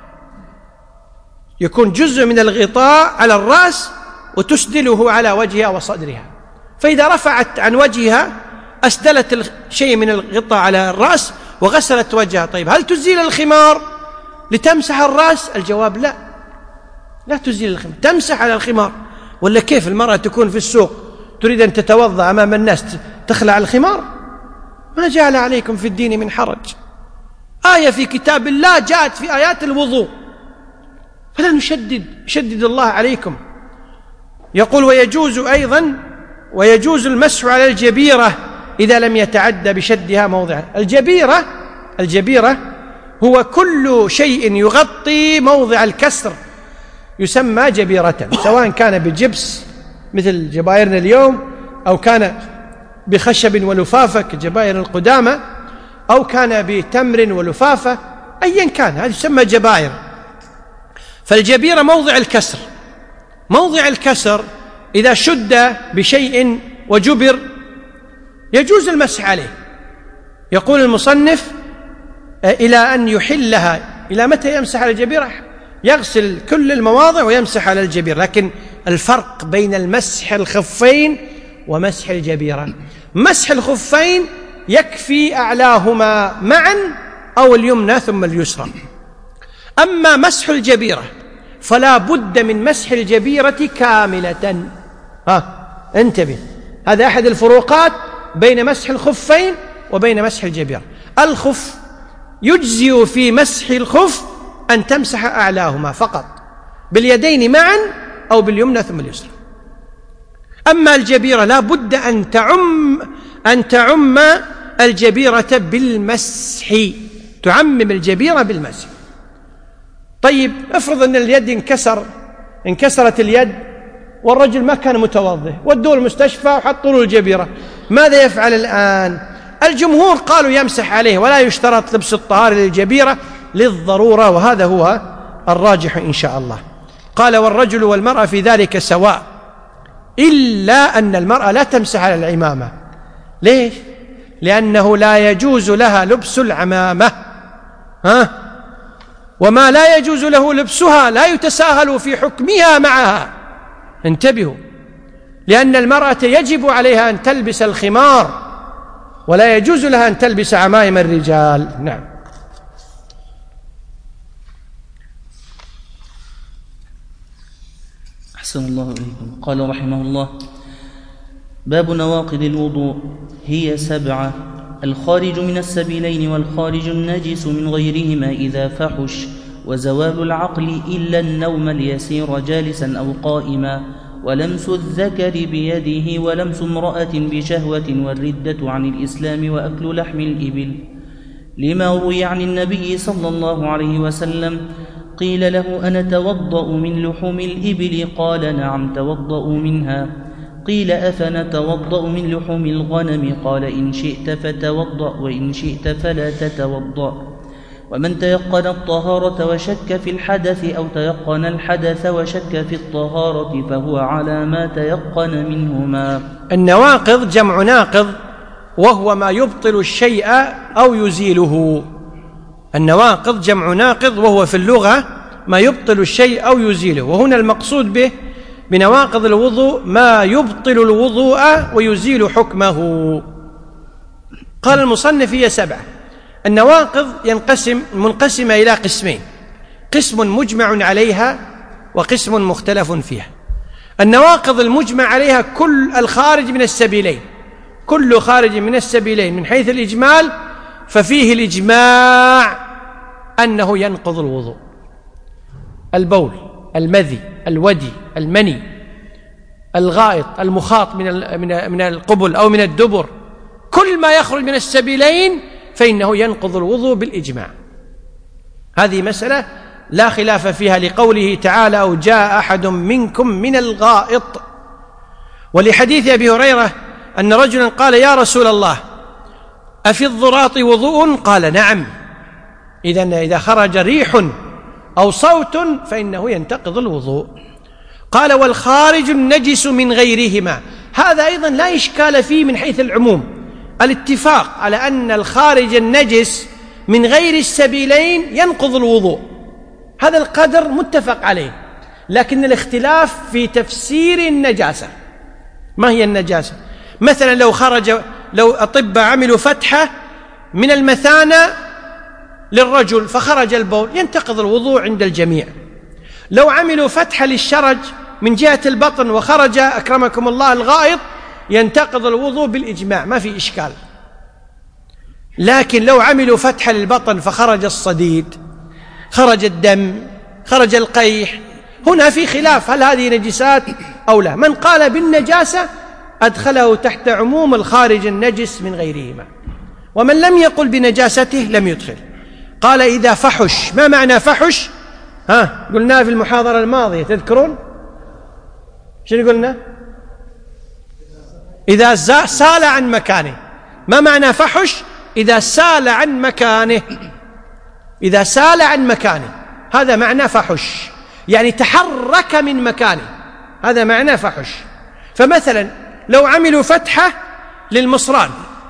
يكون جزء من الغطاء على الرأس وتسدله على وجهها وصدرها، فإذا رفعت عن وجهها أسدلت شيء من الغطاء على الرأس وغسلت وجهها. طيب هل تزيل الخمار لتمسح الرأس؟ الجواب لا، لا تزيل الخمار، تمسح على الخمار. ولا كيف المرأة تكون في السوق تريد أن تتوضأ أمام الناس تخلع الخمار؟ ما جعل عليكم في الدين من حرج، آية في كتاب الله جاءت في آيات الوضوء، فلا نشدد، شدد الله عليكم. يقول ويجوز أيضا ويجوز المسح على الجبيرة إذا لم يتعدى بشدها موضعا. الجبيرة الجبيرة هو كل شيء يغطي موضع الكسر يسمى جبيرة، سواء كان بجبس مثل جبائرنا اليوم، أو كان بخشب ولفافة كجبائر القدامى، أو كان بتمر ولفافة، أيا كان هذا يسمى جبائر. فالجبيرة موضع الكسر، موضع الكسر إذا شد بشيء وجبر يجوز المسح عليه. يقول المصنف إلى أن يحلها، إلى متى يمسح على الجبيرة؟ يغسل كل المواضع ويمسح على الجبيرة. لكن الفرق بين المسح الخفين ومسح الجبيرة، مسح الخفين يكفي أعلاهما معا أو اليمنى ثم اليسرى، أما مسح الجبيرة فلا بد من مسح الجبيرة كاملة. ها انتبه، هذا أحد الفروقات بين مسح الخفين وبين مسح الجبيرة. الخف يجزئ في مسح الخف أن تمسح أعلاهما فقط باليدين معا أو باليمنى ثم اليسرى، أما الجبيرة لا بد أن تعم أن تعم الجبيرة بالمسح، تعمم الجبيرة بالمسح. طيب افرض أن اليد انكسر انكسرت اليد والرجل ما كان متوضئ، ودوه المستشفى وحطوا له الجبيرة، ماذا يفعل الآن؟ الجمهور قالوا يمسح عليه ولا يشترط لبس الطهارة للجبيرة للضرورة، وهذا هو الراجح إن شاء الله. قال والرجل والمرأة في ذلك سواء، إلا أن المرأة لا تمسح على العمامة. ليش؟ لأنه لا يجوز لها لبس العمامة، ها؟ وما لا يجوز له لبسها لا يتساهل في حكمها معها. انتبهوا، لأن المرأة يجب عليها أن تلبس الخمار ولا يجوز لها أن تلبس عمائم الرجال. نعم. أحسن الله إليكم. قال رحمه الله: باب نواقض الوضوء، هي سبعة: الخارج من السبيلين والخارج النجس من غيرهما إذا فحش، وزوال العقل إلا النوم اليسير جالسا أو قائما، ولمس الذكر بيده، ولمس امرأة بشهوة، والردة عن الإسلام، وأكل لحم الإبل. لما روي عن النبي صلى الله عليه وسلم قيل له: أنا توضأ من لحوم الإبل؟ قال: نعم توضأ منها. قيل: أفنتوضأ من لحوم الغنم؟ قال: إن شئت فتوضأ، وإن شئت فلا تتوضأ. ومن تيقن الطهارة وشك في الحدث، أو تيقن الحدث وشك في الطهارة، فهو على ما تيقن منهما. النواقض جمع ناقض، وهو ما يبطل الشيء أو يزيله. النواقض جمع ناقض، وهو في اللغة ما يبطل الشيء أو يزيله، وهنا المقصود به بنواقض الوضوء ما يبطل الوضوء ويزيل حكمه. قال المصنف: هي سبعة. النواقض ينقسم منقسمة إلى قسمين: قسم مجمع عليها وقسم مختلف فيها. النواقض المجمع عليها كل الخارج من السبيلين، كل خارج من السبيلين من حيث الإجمال ففيه الإجماع أنه ينقض الوضوء: البول، المذي، الودي، المني، الغائط، المخاط من من القبل أو من الدبر، كل ما يخرج من السبيلين فإنه ينقض الوضوء بالإجماع. هذه مسألة لا خلاف فيها لقوله تعالى: أو جاء أحد منكم من الغائط. ولحديث أبي هريرة أن رجلا قال: يا رسول الله، أفي الضراط وضوء؟ قال: نعم. إذن إذا خرج ريح أو صوت فإنه ينتقض الوضوء. قال: والخارج النجس من غيرهما. هذا أيضا لا إشكال فيه من حيث العموم، الاتفاق على أن الخارج النجس من غير السبيلين ينقض الوضوء، هذا القدر متفق عليه. لكن الاختلاف في تفسير النجاسة. ما هي النجاسة؟ مثلا لو خرج لو أطباء عملوا فتحة من المثانة للرجل فخرج البول ينتقض الوضوء عند الجميع. لو عملوا فتحة للشرج من جهة البطن وخرج أكرمكم الله الغائط ينتقض الوضوء بالإجماع، ما في إشكال. لكن لو عملوا فتحة للبطن فخرج الصديد، خرج الدم، خرج القيح، هنا في خلاف هل هذه نجسات أو لا. من قال بالنجاسة أدخله تحت عموم الخارج النجس من غيرهما، ومن لم يقل بنجاسته لم يدخل. قال: إذا فحش. ما معنى فحش؟ ها قلنا في المحاضرة الماضية، تذكرون شنو قلنا؟ إذا سال عن مكانه. ما معنى فحش؟ إذا سال عن مكانه، إذا سال عن مكانه هذا معنى فحش، يعني تحرك من مكانه، هذا معنى فحش. فمثلا لو عملوا فتحة للمصران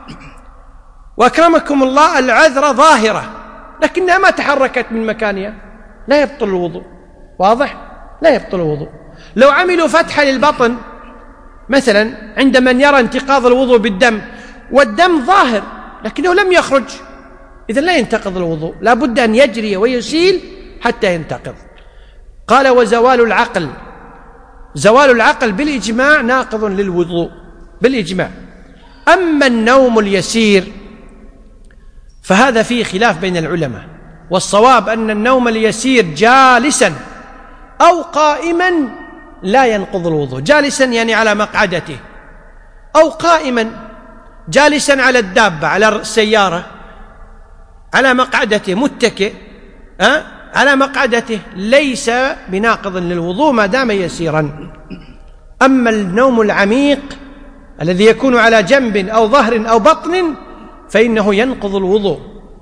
وأكرمكم الله العذرة ظاهرة لكنها ما تحركت من مكانها لا يبطل الوضوء، واضح؟ لا يبطل الوضوء. لو عملوا فتحة للبطن مثلا عند من يرى انتقاض الوضوء بالدم والدم ظاهر لكنه لم يخرج، إذن لا ينتقض الوضوء، لا بد أن يجري ويسيل حتى ينتقض. قال: وزوال العقل. زوال العقل بالإجماع ناقض للوضوء بالإجماع. أما النوم اليسير فهذا فيه خلاف بين العلماء، والصواب أن النوم اليسير جالسا أو قائما لا ينقض الوضوء. جالسا يعني على مقعدته، أو قائما جالسا على الدابة، على السيارة، على مقعدته متكئ أه؟ على مقعدته ليس بناقض للوضوء ما دام يسيرا. أما النوم العميق الذي يكون على جنب أو ظهر أو بطن فإنه ينقض الوضوء،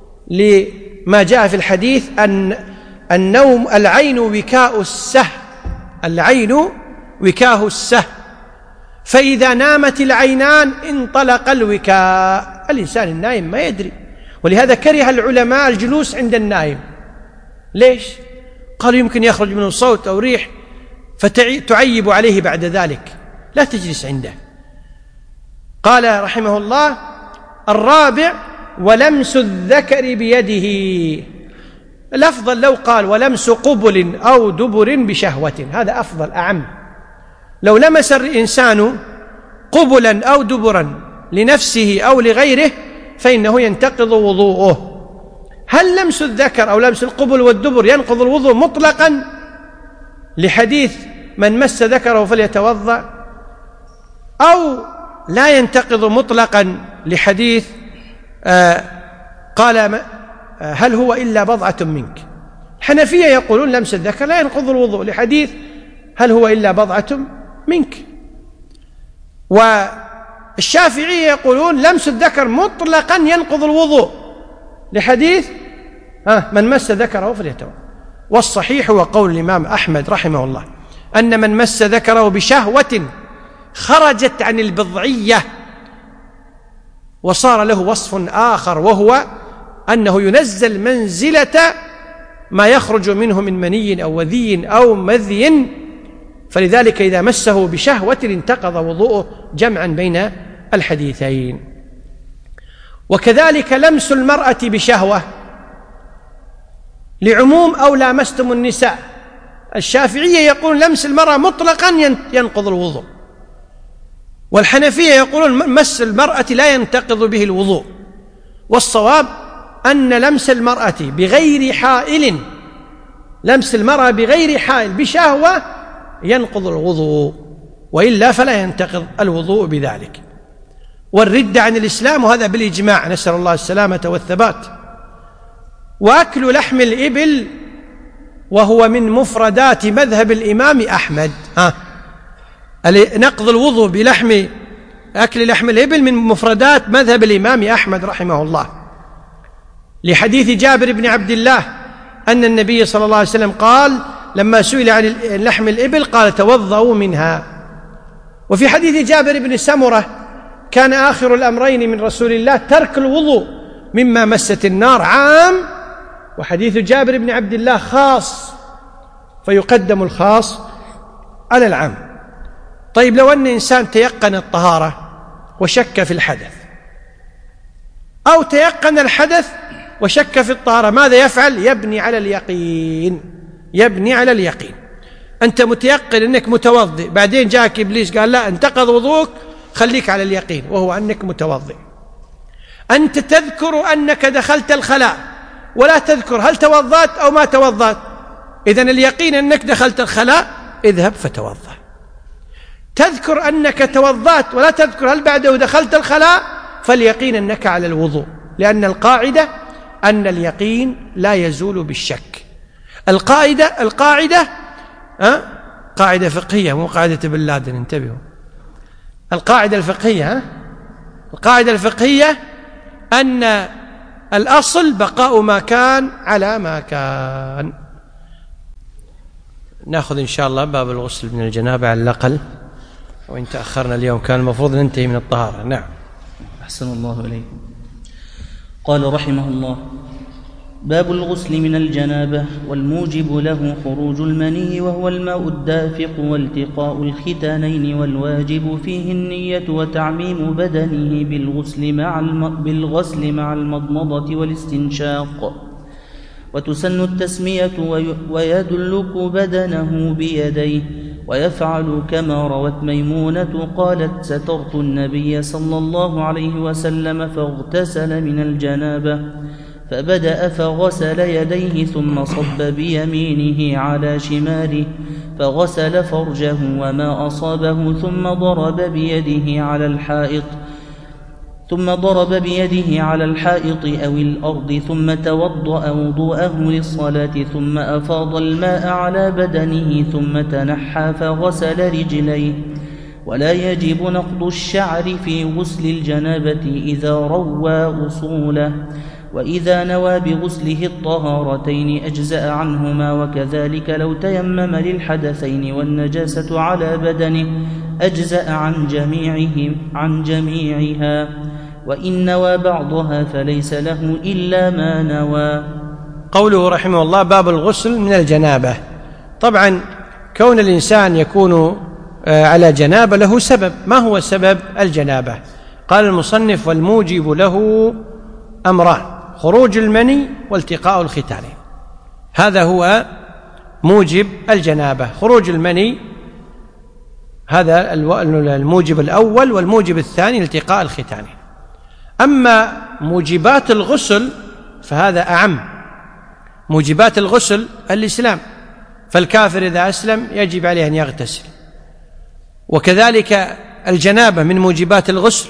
لما جاء في الحديث أن النوم العين وكاء السه، العين وكاه السه، فإذا نامت العينان انطلق الوكاء. الإنسان النائم ما يدري، ولهذا كره العلماء الجلوس عند النائم. ليش؟ قالوا يمكن يخرج منه صوت أو ريح فتعيب عليه بعد ذلك، لا تجلس عنده. قال رحمه الله: الرابع: ولمس الذكر بيده. الأفضل لو قال ولمس قبل أو دبر بشهوة، هذا أفضل أعم. لو لمس الإنسان قبلا أو دبرا لنفسه أو لغيره فإنه ينتقض وضوءه. هل لمس الذكر أو لمس القبل والدبر ينقض الوضوء مطلقا لحديث من مس ذكره فليتوضأ، أو لا ينتقض مطلقا لحديث آه قال آه هل هو إلا بضعة منك؟ الحنفية يقولون لمس الذكر لا ينقض الوضوء لحديث هل هو إلا بضعة منك، والشافعية يقولون لمس الذكر مطلقا ينقض الوضوء لحديث ها من مس ذكره فليتوضأ. والصحيح هو قول الإمام أحمد رحمه الله أن من مس ذكره بشهوة خرجت عن البضعية وصار له وصف آخر، وهو أنه ينزل منزلة ما يخرج منه من مني أو وذي أو مذي، فلذلك إذا مسه بشهوة انتقض وضوءه جمعا بين الحديثين. وكذلك لمس المرأة بشهوة لعموم أو لامستم النساء، الشافعية يقول لمس المرأة مطلقا ينقض الوضوء، والحنفية يقولون مس المرأة لا ينتقض به الوضوء. والصواب أن لمس المرأة بغير حائل، لمس المرأة بغير حائل بشهوة ينقض الوضوء، وإلا فلا ينتقض الوضوء بذلك. والردة عن الإسلام، وهذا بالإجماع، نسأل الله السلامة والثبات. وأكل لحم الإبل وهو من مفردات مذهب الإمام أحمد. ها نقض الوضوء بلحم أكل لحم الإبل من مفردات مذهب الإمام أحمد رحمه الله، لحديث جابر بن عبد الله أن النبي صلى الله عليه وسلم قال لما سئل عن لحم الإبل قال توضؤوا منها. وفي حديث جابر بن سمرة كان آخر الأمرين من رسول الله ترك الوضوء مما مست النار عام، وحديث جابر بن عبد الله خاص، فيقدم الخاص على العام. طيب لو أن إنسان تيقن الطهارة وشك في الحدث، أو تيقن الحدث وشك في الطهارة، ماذا يفعل؟ يبني على اليقين، يبني على اليقين. أنت متيقن أنك متوضئ، بعدين جاءك إبليس قال لا انتقض وضوءك، خليك على اليقين وهو أنك متوضئ. أنت تذكر أنك دخلت الخلاء ولا تذكر هل توضأت أو ما توضأت، إذن اليقين أنك دخلت الخلاء، اذهب فتوضأ. تذكر أنك توضأت ولا تذكر هل بعده دخلت الخلاء، فاليقين أنك على الوضوء، لأن القاعدة أن اليقين لا يزول بالشك. القاعدة القاعدة أه؟ قاعدة فقهية مو قاعدة بن لادن، انتبهوا. القاعدة الفقهية أه؟ القاعدة الفقهية أن الأصل بقاء ما كان على ما كان. نأخذ إن شاء الله باب الغسل من الجنابة على الأقل، وإن تأخرنا اليوم كان المفروض ننتهي من الطهارة. نعم. أحسن الله إليكم. قال رحمه الله: باب الغسل من الجنابة، والموجب له خروج المني وهو الماء الدافق والتقاء الختانين، والواجب فيه النية وتعميم بدنه بالغسل مع الم... بالغسل مع المضمضة والاستنشاق، وتسن التسمية وي... ويدلك بدنه بيديه، ويفعل كما روت ميمونة قالت: سترت النبي صلى الله عليه وسلم فاغتسل من الجنابة، فبدأ فغسل يديه ثم صب بيمينه على شماله فغسل فرجه وما أصابه، ثم ضرب بيده على الحائط ثم ضرب بيده على الحائط أو الأرض، ثم توضأ وضوءه للصلاة، ثم أفاض الماء على بدنه، ثم تنحى فغسل رجليه. ولا يجب نقض الشعر في غسل الجنابة إذا روى أصوله، وإذا نوى بغسله الطهارتين أجزأ عنهما، وكذلك لو تيمم للحدثين والنجاسة على بدنه أجزأ عن جميعهم عن جميعها، وإن نوى بعضها فليس له إلا ما نوى. قوله رحمه الله: باب الغسل من الجنابة. طبعا كون الإنسان يكون على جنابة له سبب. ما هو سبب الجنابة؟ قال المصنف: والموجب له أمران: خروج المني والتقاء الختانين. هذا هو موجب الجنابة، خروج المني، هذا الموجب الأول، والموجب الثاني التقاء الختانين. أما موجبات الغسل فهذا أعم. موجبات الغسل الإسلام، فالكافر إذا أسلم يجب عليه أن يغتسل، وكذلك الجنابة من موجبات الغسل،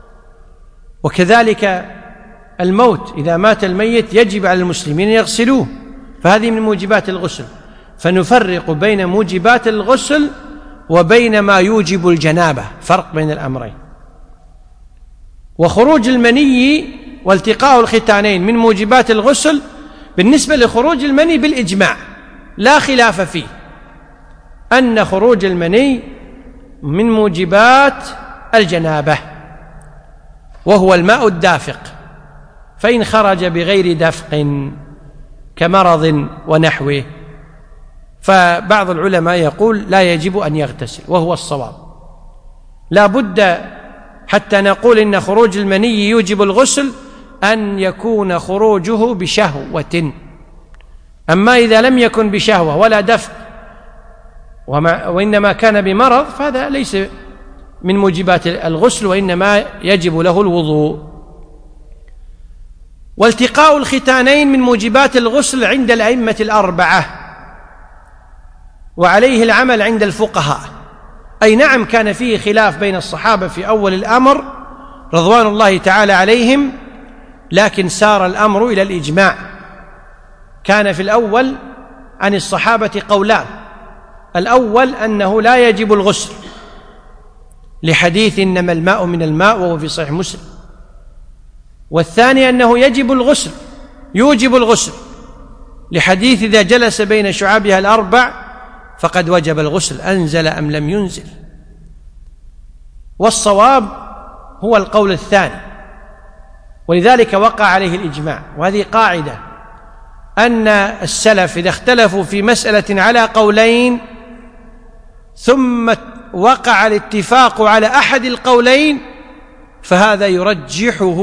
وكذلك الموت، إذا مات الميت يجب على المسلمين أن يغسلوه، فهذه من موجبات الغسل. فنفرق بين موجبات الغسل وبين ما يوجب الجنابة، فرق بين الأمرين. وخروج المني والتقاء الختانين من موجبات الغسل. بالنسبة لخروج المني بالإجماع لا خلاف فيه أن خروج المني من موجبات الجنابة، وهو الماء الدافق، فإن خرج بغير دفق كمرض ونحوه فبعض العلماء يقول لا يجب أن يغتسل، وهو الصواب. لا بد حتى نقول إن خروج المني يوجب الغسل أن يكون خروجه بشهوة. أما إذا لم يكن بشهوة ولا دفق وإنما كان بمرض فهذا ليس من موجبات الغسل، وإنما يجب له الوضوء. والتقاء الختانين من موجبات الغسل عند الأئمة الأربعة، وعليه العمل عند الفقهاء. أي نعم كان فيه خلاف بين الصحابة في أول الأمر رضوان الله تعالى عليهم، لكن سار الأمر إلى الإجماع. كان في الأول عن الصحابة قولان: الأول أنه لا يجب الغسل لحديث إنما الماء من الماء وهو في صحيح مسلم، والثاني أنه يجب الغسل يوجب الغسل لحديث إذا جلس بين شعابها الأربع فقد وجب الغسل أنزل أم لم ينزل. والصواب هو القول الثاني، ولذلك وقع عليه الإجماع. وهذه قاعدة، أن السلف إذا اختلفوا في مسألة على قولين ثم وقع الاتفاق على أحد القولين فهذا يرجحه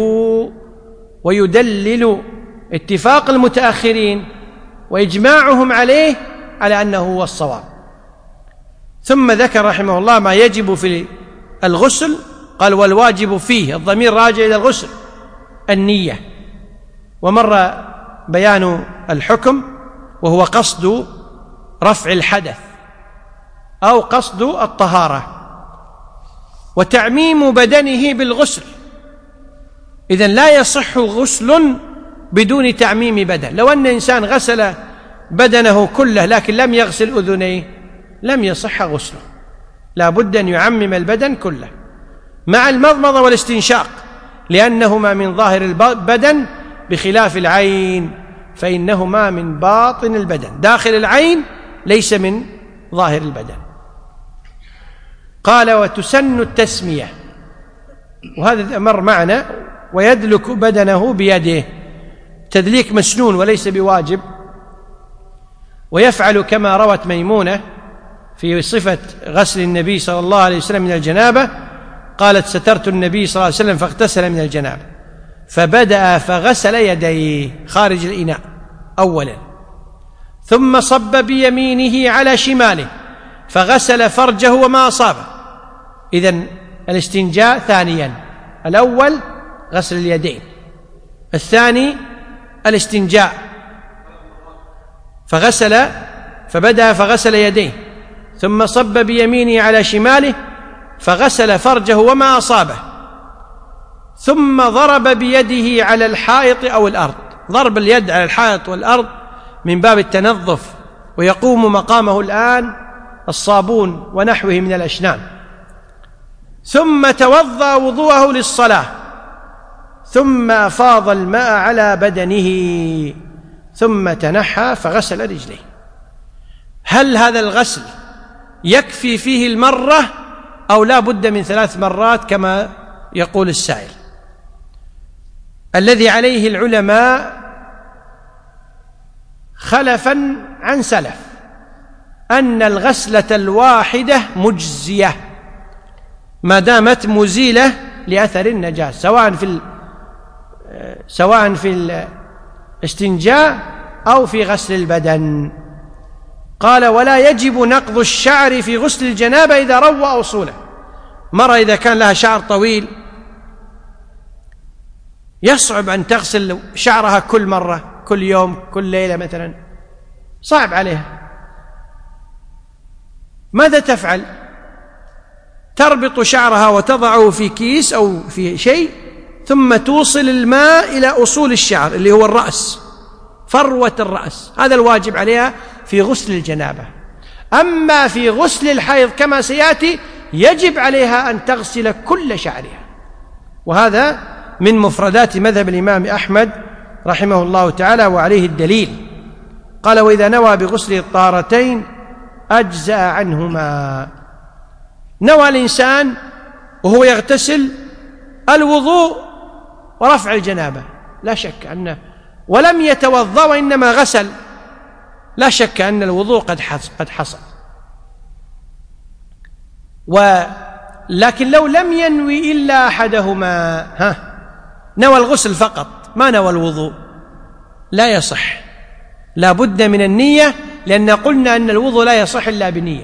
ويدلل اتفاق المتأخرين وإجماعهم عليه على أنه هو الصواب. ثم ذكر رحمه الله ما يجب في الغسل، قال: والواجب فيه، الضمير راجع إلى الغسل، النية. ومر بيان الحكم وهو قصد رفع الحدث أو قصد الطهارة، وتعميم بدنه بالغسل. إذن لا يصح غسل بدون تعميم بدن. لو أن إنسان غسل بدنه كله لكن لم يغسل أذنيه لم يصح غسله، لا بد أن يعمم البدن كله مع المضمضة والاستنشاق، لأنهما من ظاهر البدن بخلاف العين فإنهما من باطن البدن، داخل العين ليس من ظاهر البدن. قال: وتسن التسمية، وهذا مر معنا، ويدلك بدنه بيده، تدليك مسنون وليس بواجب. ويفعل كما روت ميمونة في صفة غسل النبي صلى الله عليه وسلم من الجنابة، قالت: سترت النبي صلى الله عليه وسلم فاغتسل من الجنابة فبدأ فغسل يديه خارج الإناء أولا، ثم صب بيمينه على شماله فغسل فرجه وما أصابه. إذن الاستنجاء ثانيا، الأول غسل اليدين، الثاني الاستنجاء، فغسل فبدأ فغسل يديه ثم صب بيمينه على شماله فغسل فرجه وما أصابه، ثم ضرب بيده على الحائط أو الأرض. ضرب اليد على الحائط والأرض من باب التنظف، ويقوم مقامه الآن الصابون ونحوه من الأشنان. ثم توضأ وضوءه للصلاة، ثم أفاض الماء على بدنه، ثم تنحى فغسل رجليه. هل هذا الغسل يكفي فيه المرة أو لا بد من ثلاث مرات كما يقول السائل؟ الذي عليه العلماء خلفا عن سلف أن الغسلة الواحدة مجزية ما دامت مزيلة لأثر النجاسة، سواء في سواء في الاستنجاء أو في غسل البدن. قال: ولا يجب نقض الشعر في غسل الجنابة إذا روى أصوله. مرة إذا كان لها شعر طويل يصعب أن تغسل شعرها كل مرة، كل يوم، كل ليلة مثلا، صعب عليها. ماذا تفعل؟ تربط شعرها وتضعه في كيس أو في شيء، ثم توصل الماء إلى أصول الشعر اللي هو الرأس، فروة الرأس. هذا الواجب عليها في غسل الجنابة. أما في غسل الحيض كما سيأتي يجب عليها أن تغسل كل شعرها، وهذا من مفردات مذهب الإمام أحمد رحمه الله تعالى، وعليه الدليل. قال: وإذا نوى بغسل الطهارتين أجزأ عنهما. نوى الإنسان وهو يغتسل الوضوء ورفع الجنابة، لا شك أنه، ولم يتوضأ وإنما غسل، لا شك أن الوضوء قد قد حصل. ولكن لو لم ينوي إلا أحدهما، ها نوى الغسل فقط ما نوى الوضوء، لا يصح، لا بد من النية، لأن قلنا أن الوضوء لا يصح إلا بنية،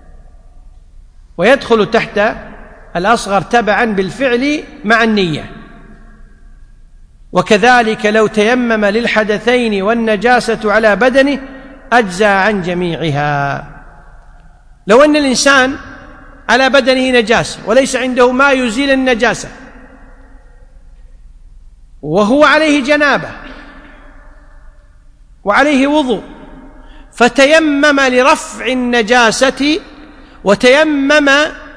ويدخل تحت الأصغر تبعا بالفعل مع النية. وكذلك لو تيمم للحدثين والنجاسة على بدنه أجزى عن جميعها. لو أن الإنسان على بدنه نجاسة وليس عنده ما يزيل النجاسة وهو عليه جنابة وعليه وضوء، فتيمم لرفع النجاسة وتيمم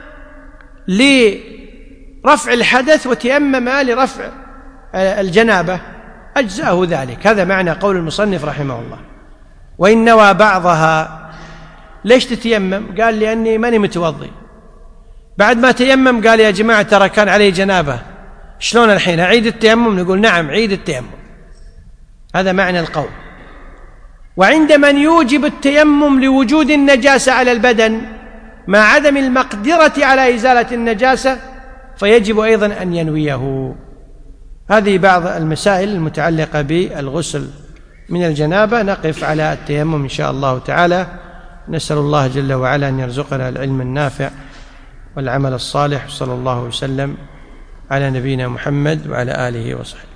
لرفع الحدث وتيمم لرفع الجنابة، أجزأه ذلك. هذا معنى قول المصنف رحمه الله. وإن نوى بعضها، ليش تتيمم؟ قال لأني ماني متوضي. بعد ما تيمم قال يا جماعة ترى كان عليه جنابة، شلون الحين أعيد التيمم؟ نقول نعم عيد التيمم. هذا معنى القول. وعند من يوجب التيمم لوجود النجاسة على البدن مع عدم المقدرة على إزالة النجاسة فيجب أيضا أن ينويه. هذه بعض المسائل المتعلقة بالغسل من الجنابة. نقف على التيمم إن شاء الله تعالى. نسأل الله جل وعلا أن يرزقنا العلم النافع والعمل الصالح. صلى الله وسلم على نبينا محمد وعلى آله وصحبه.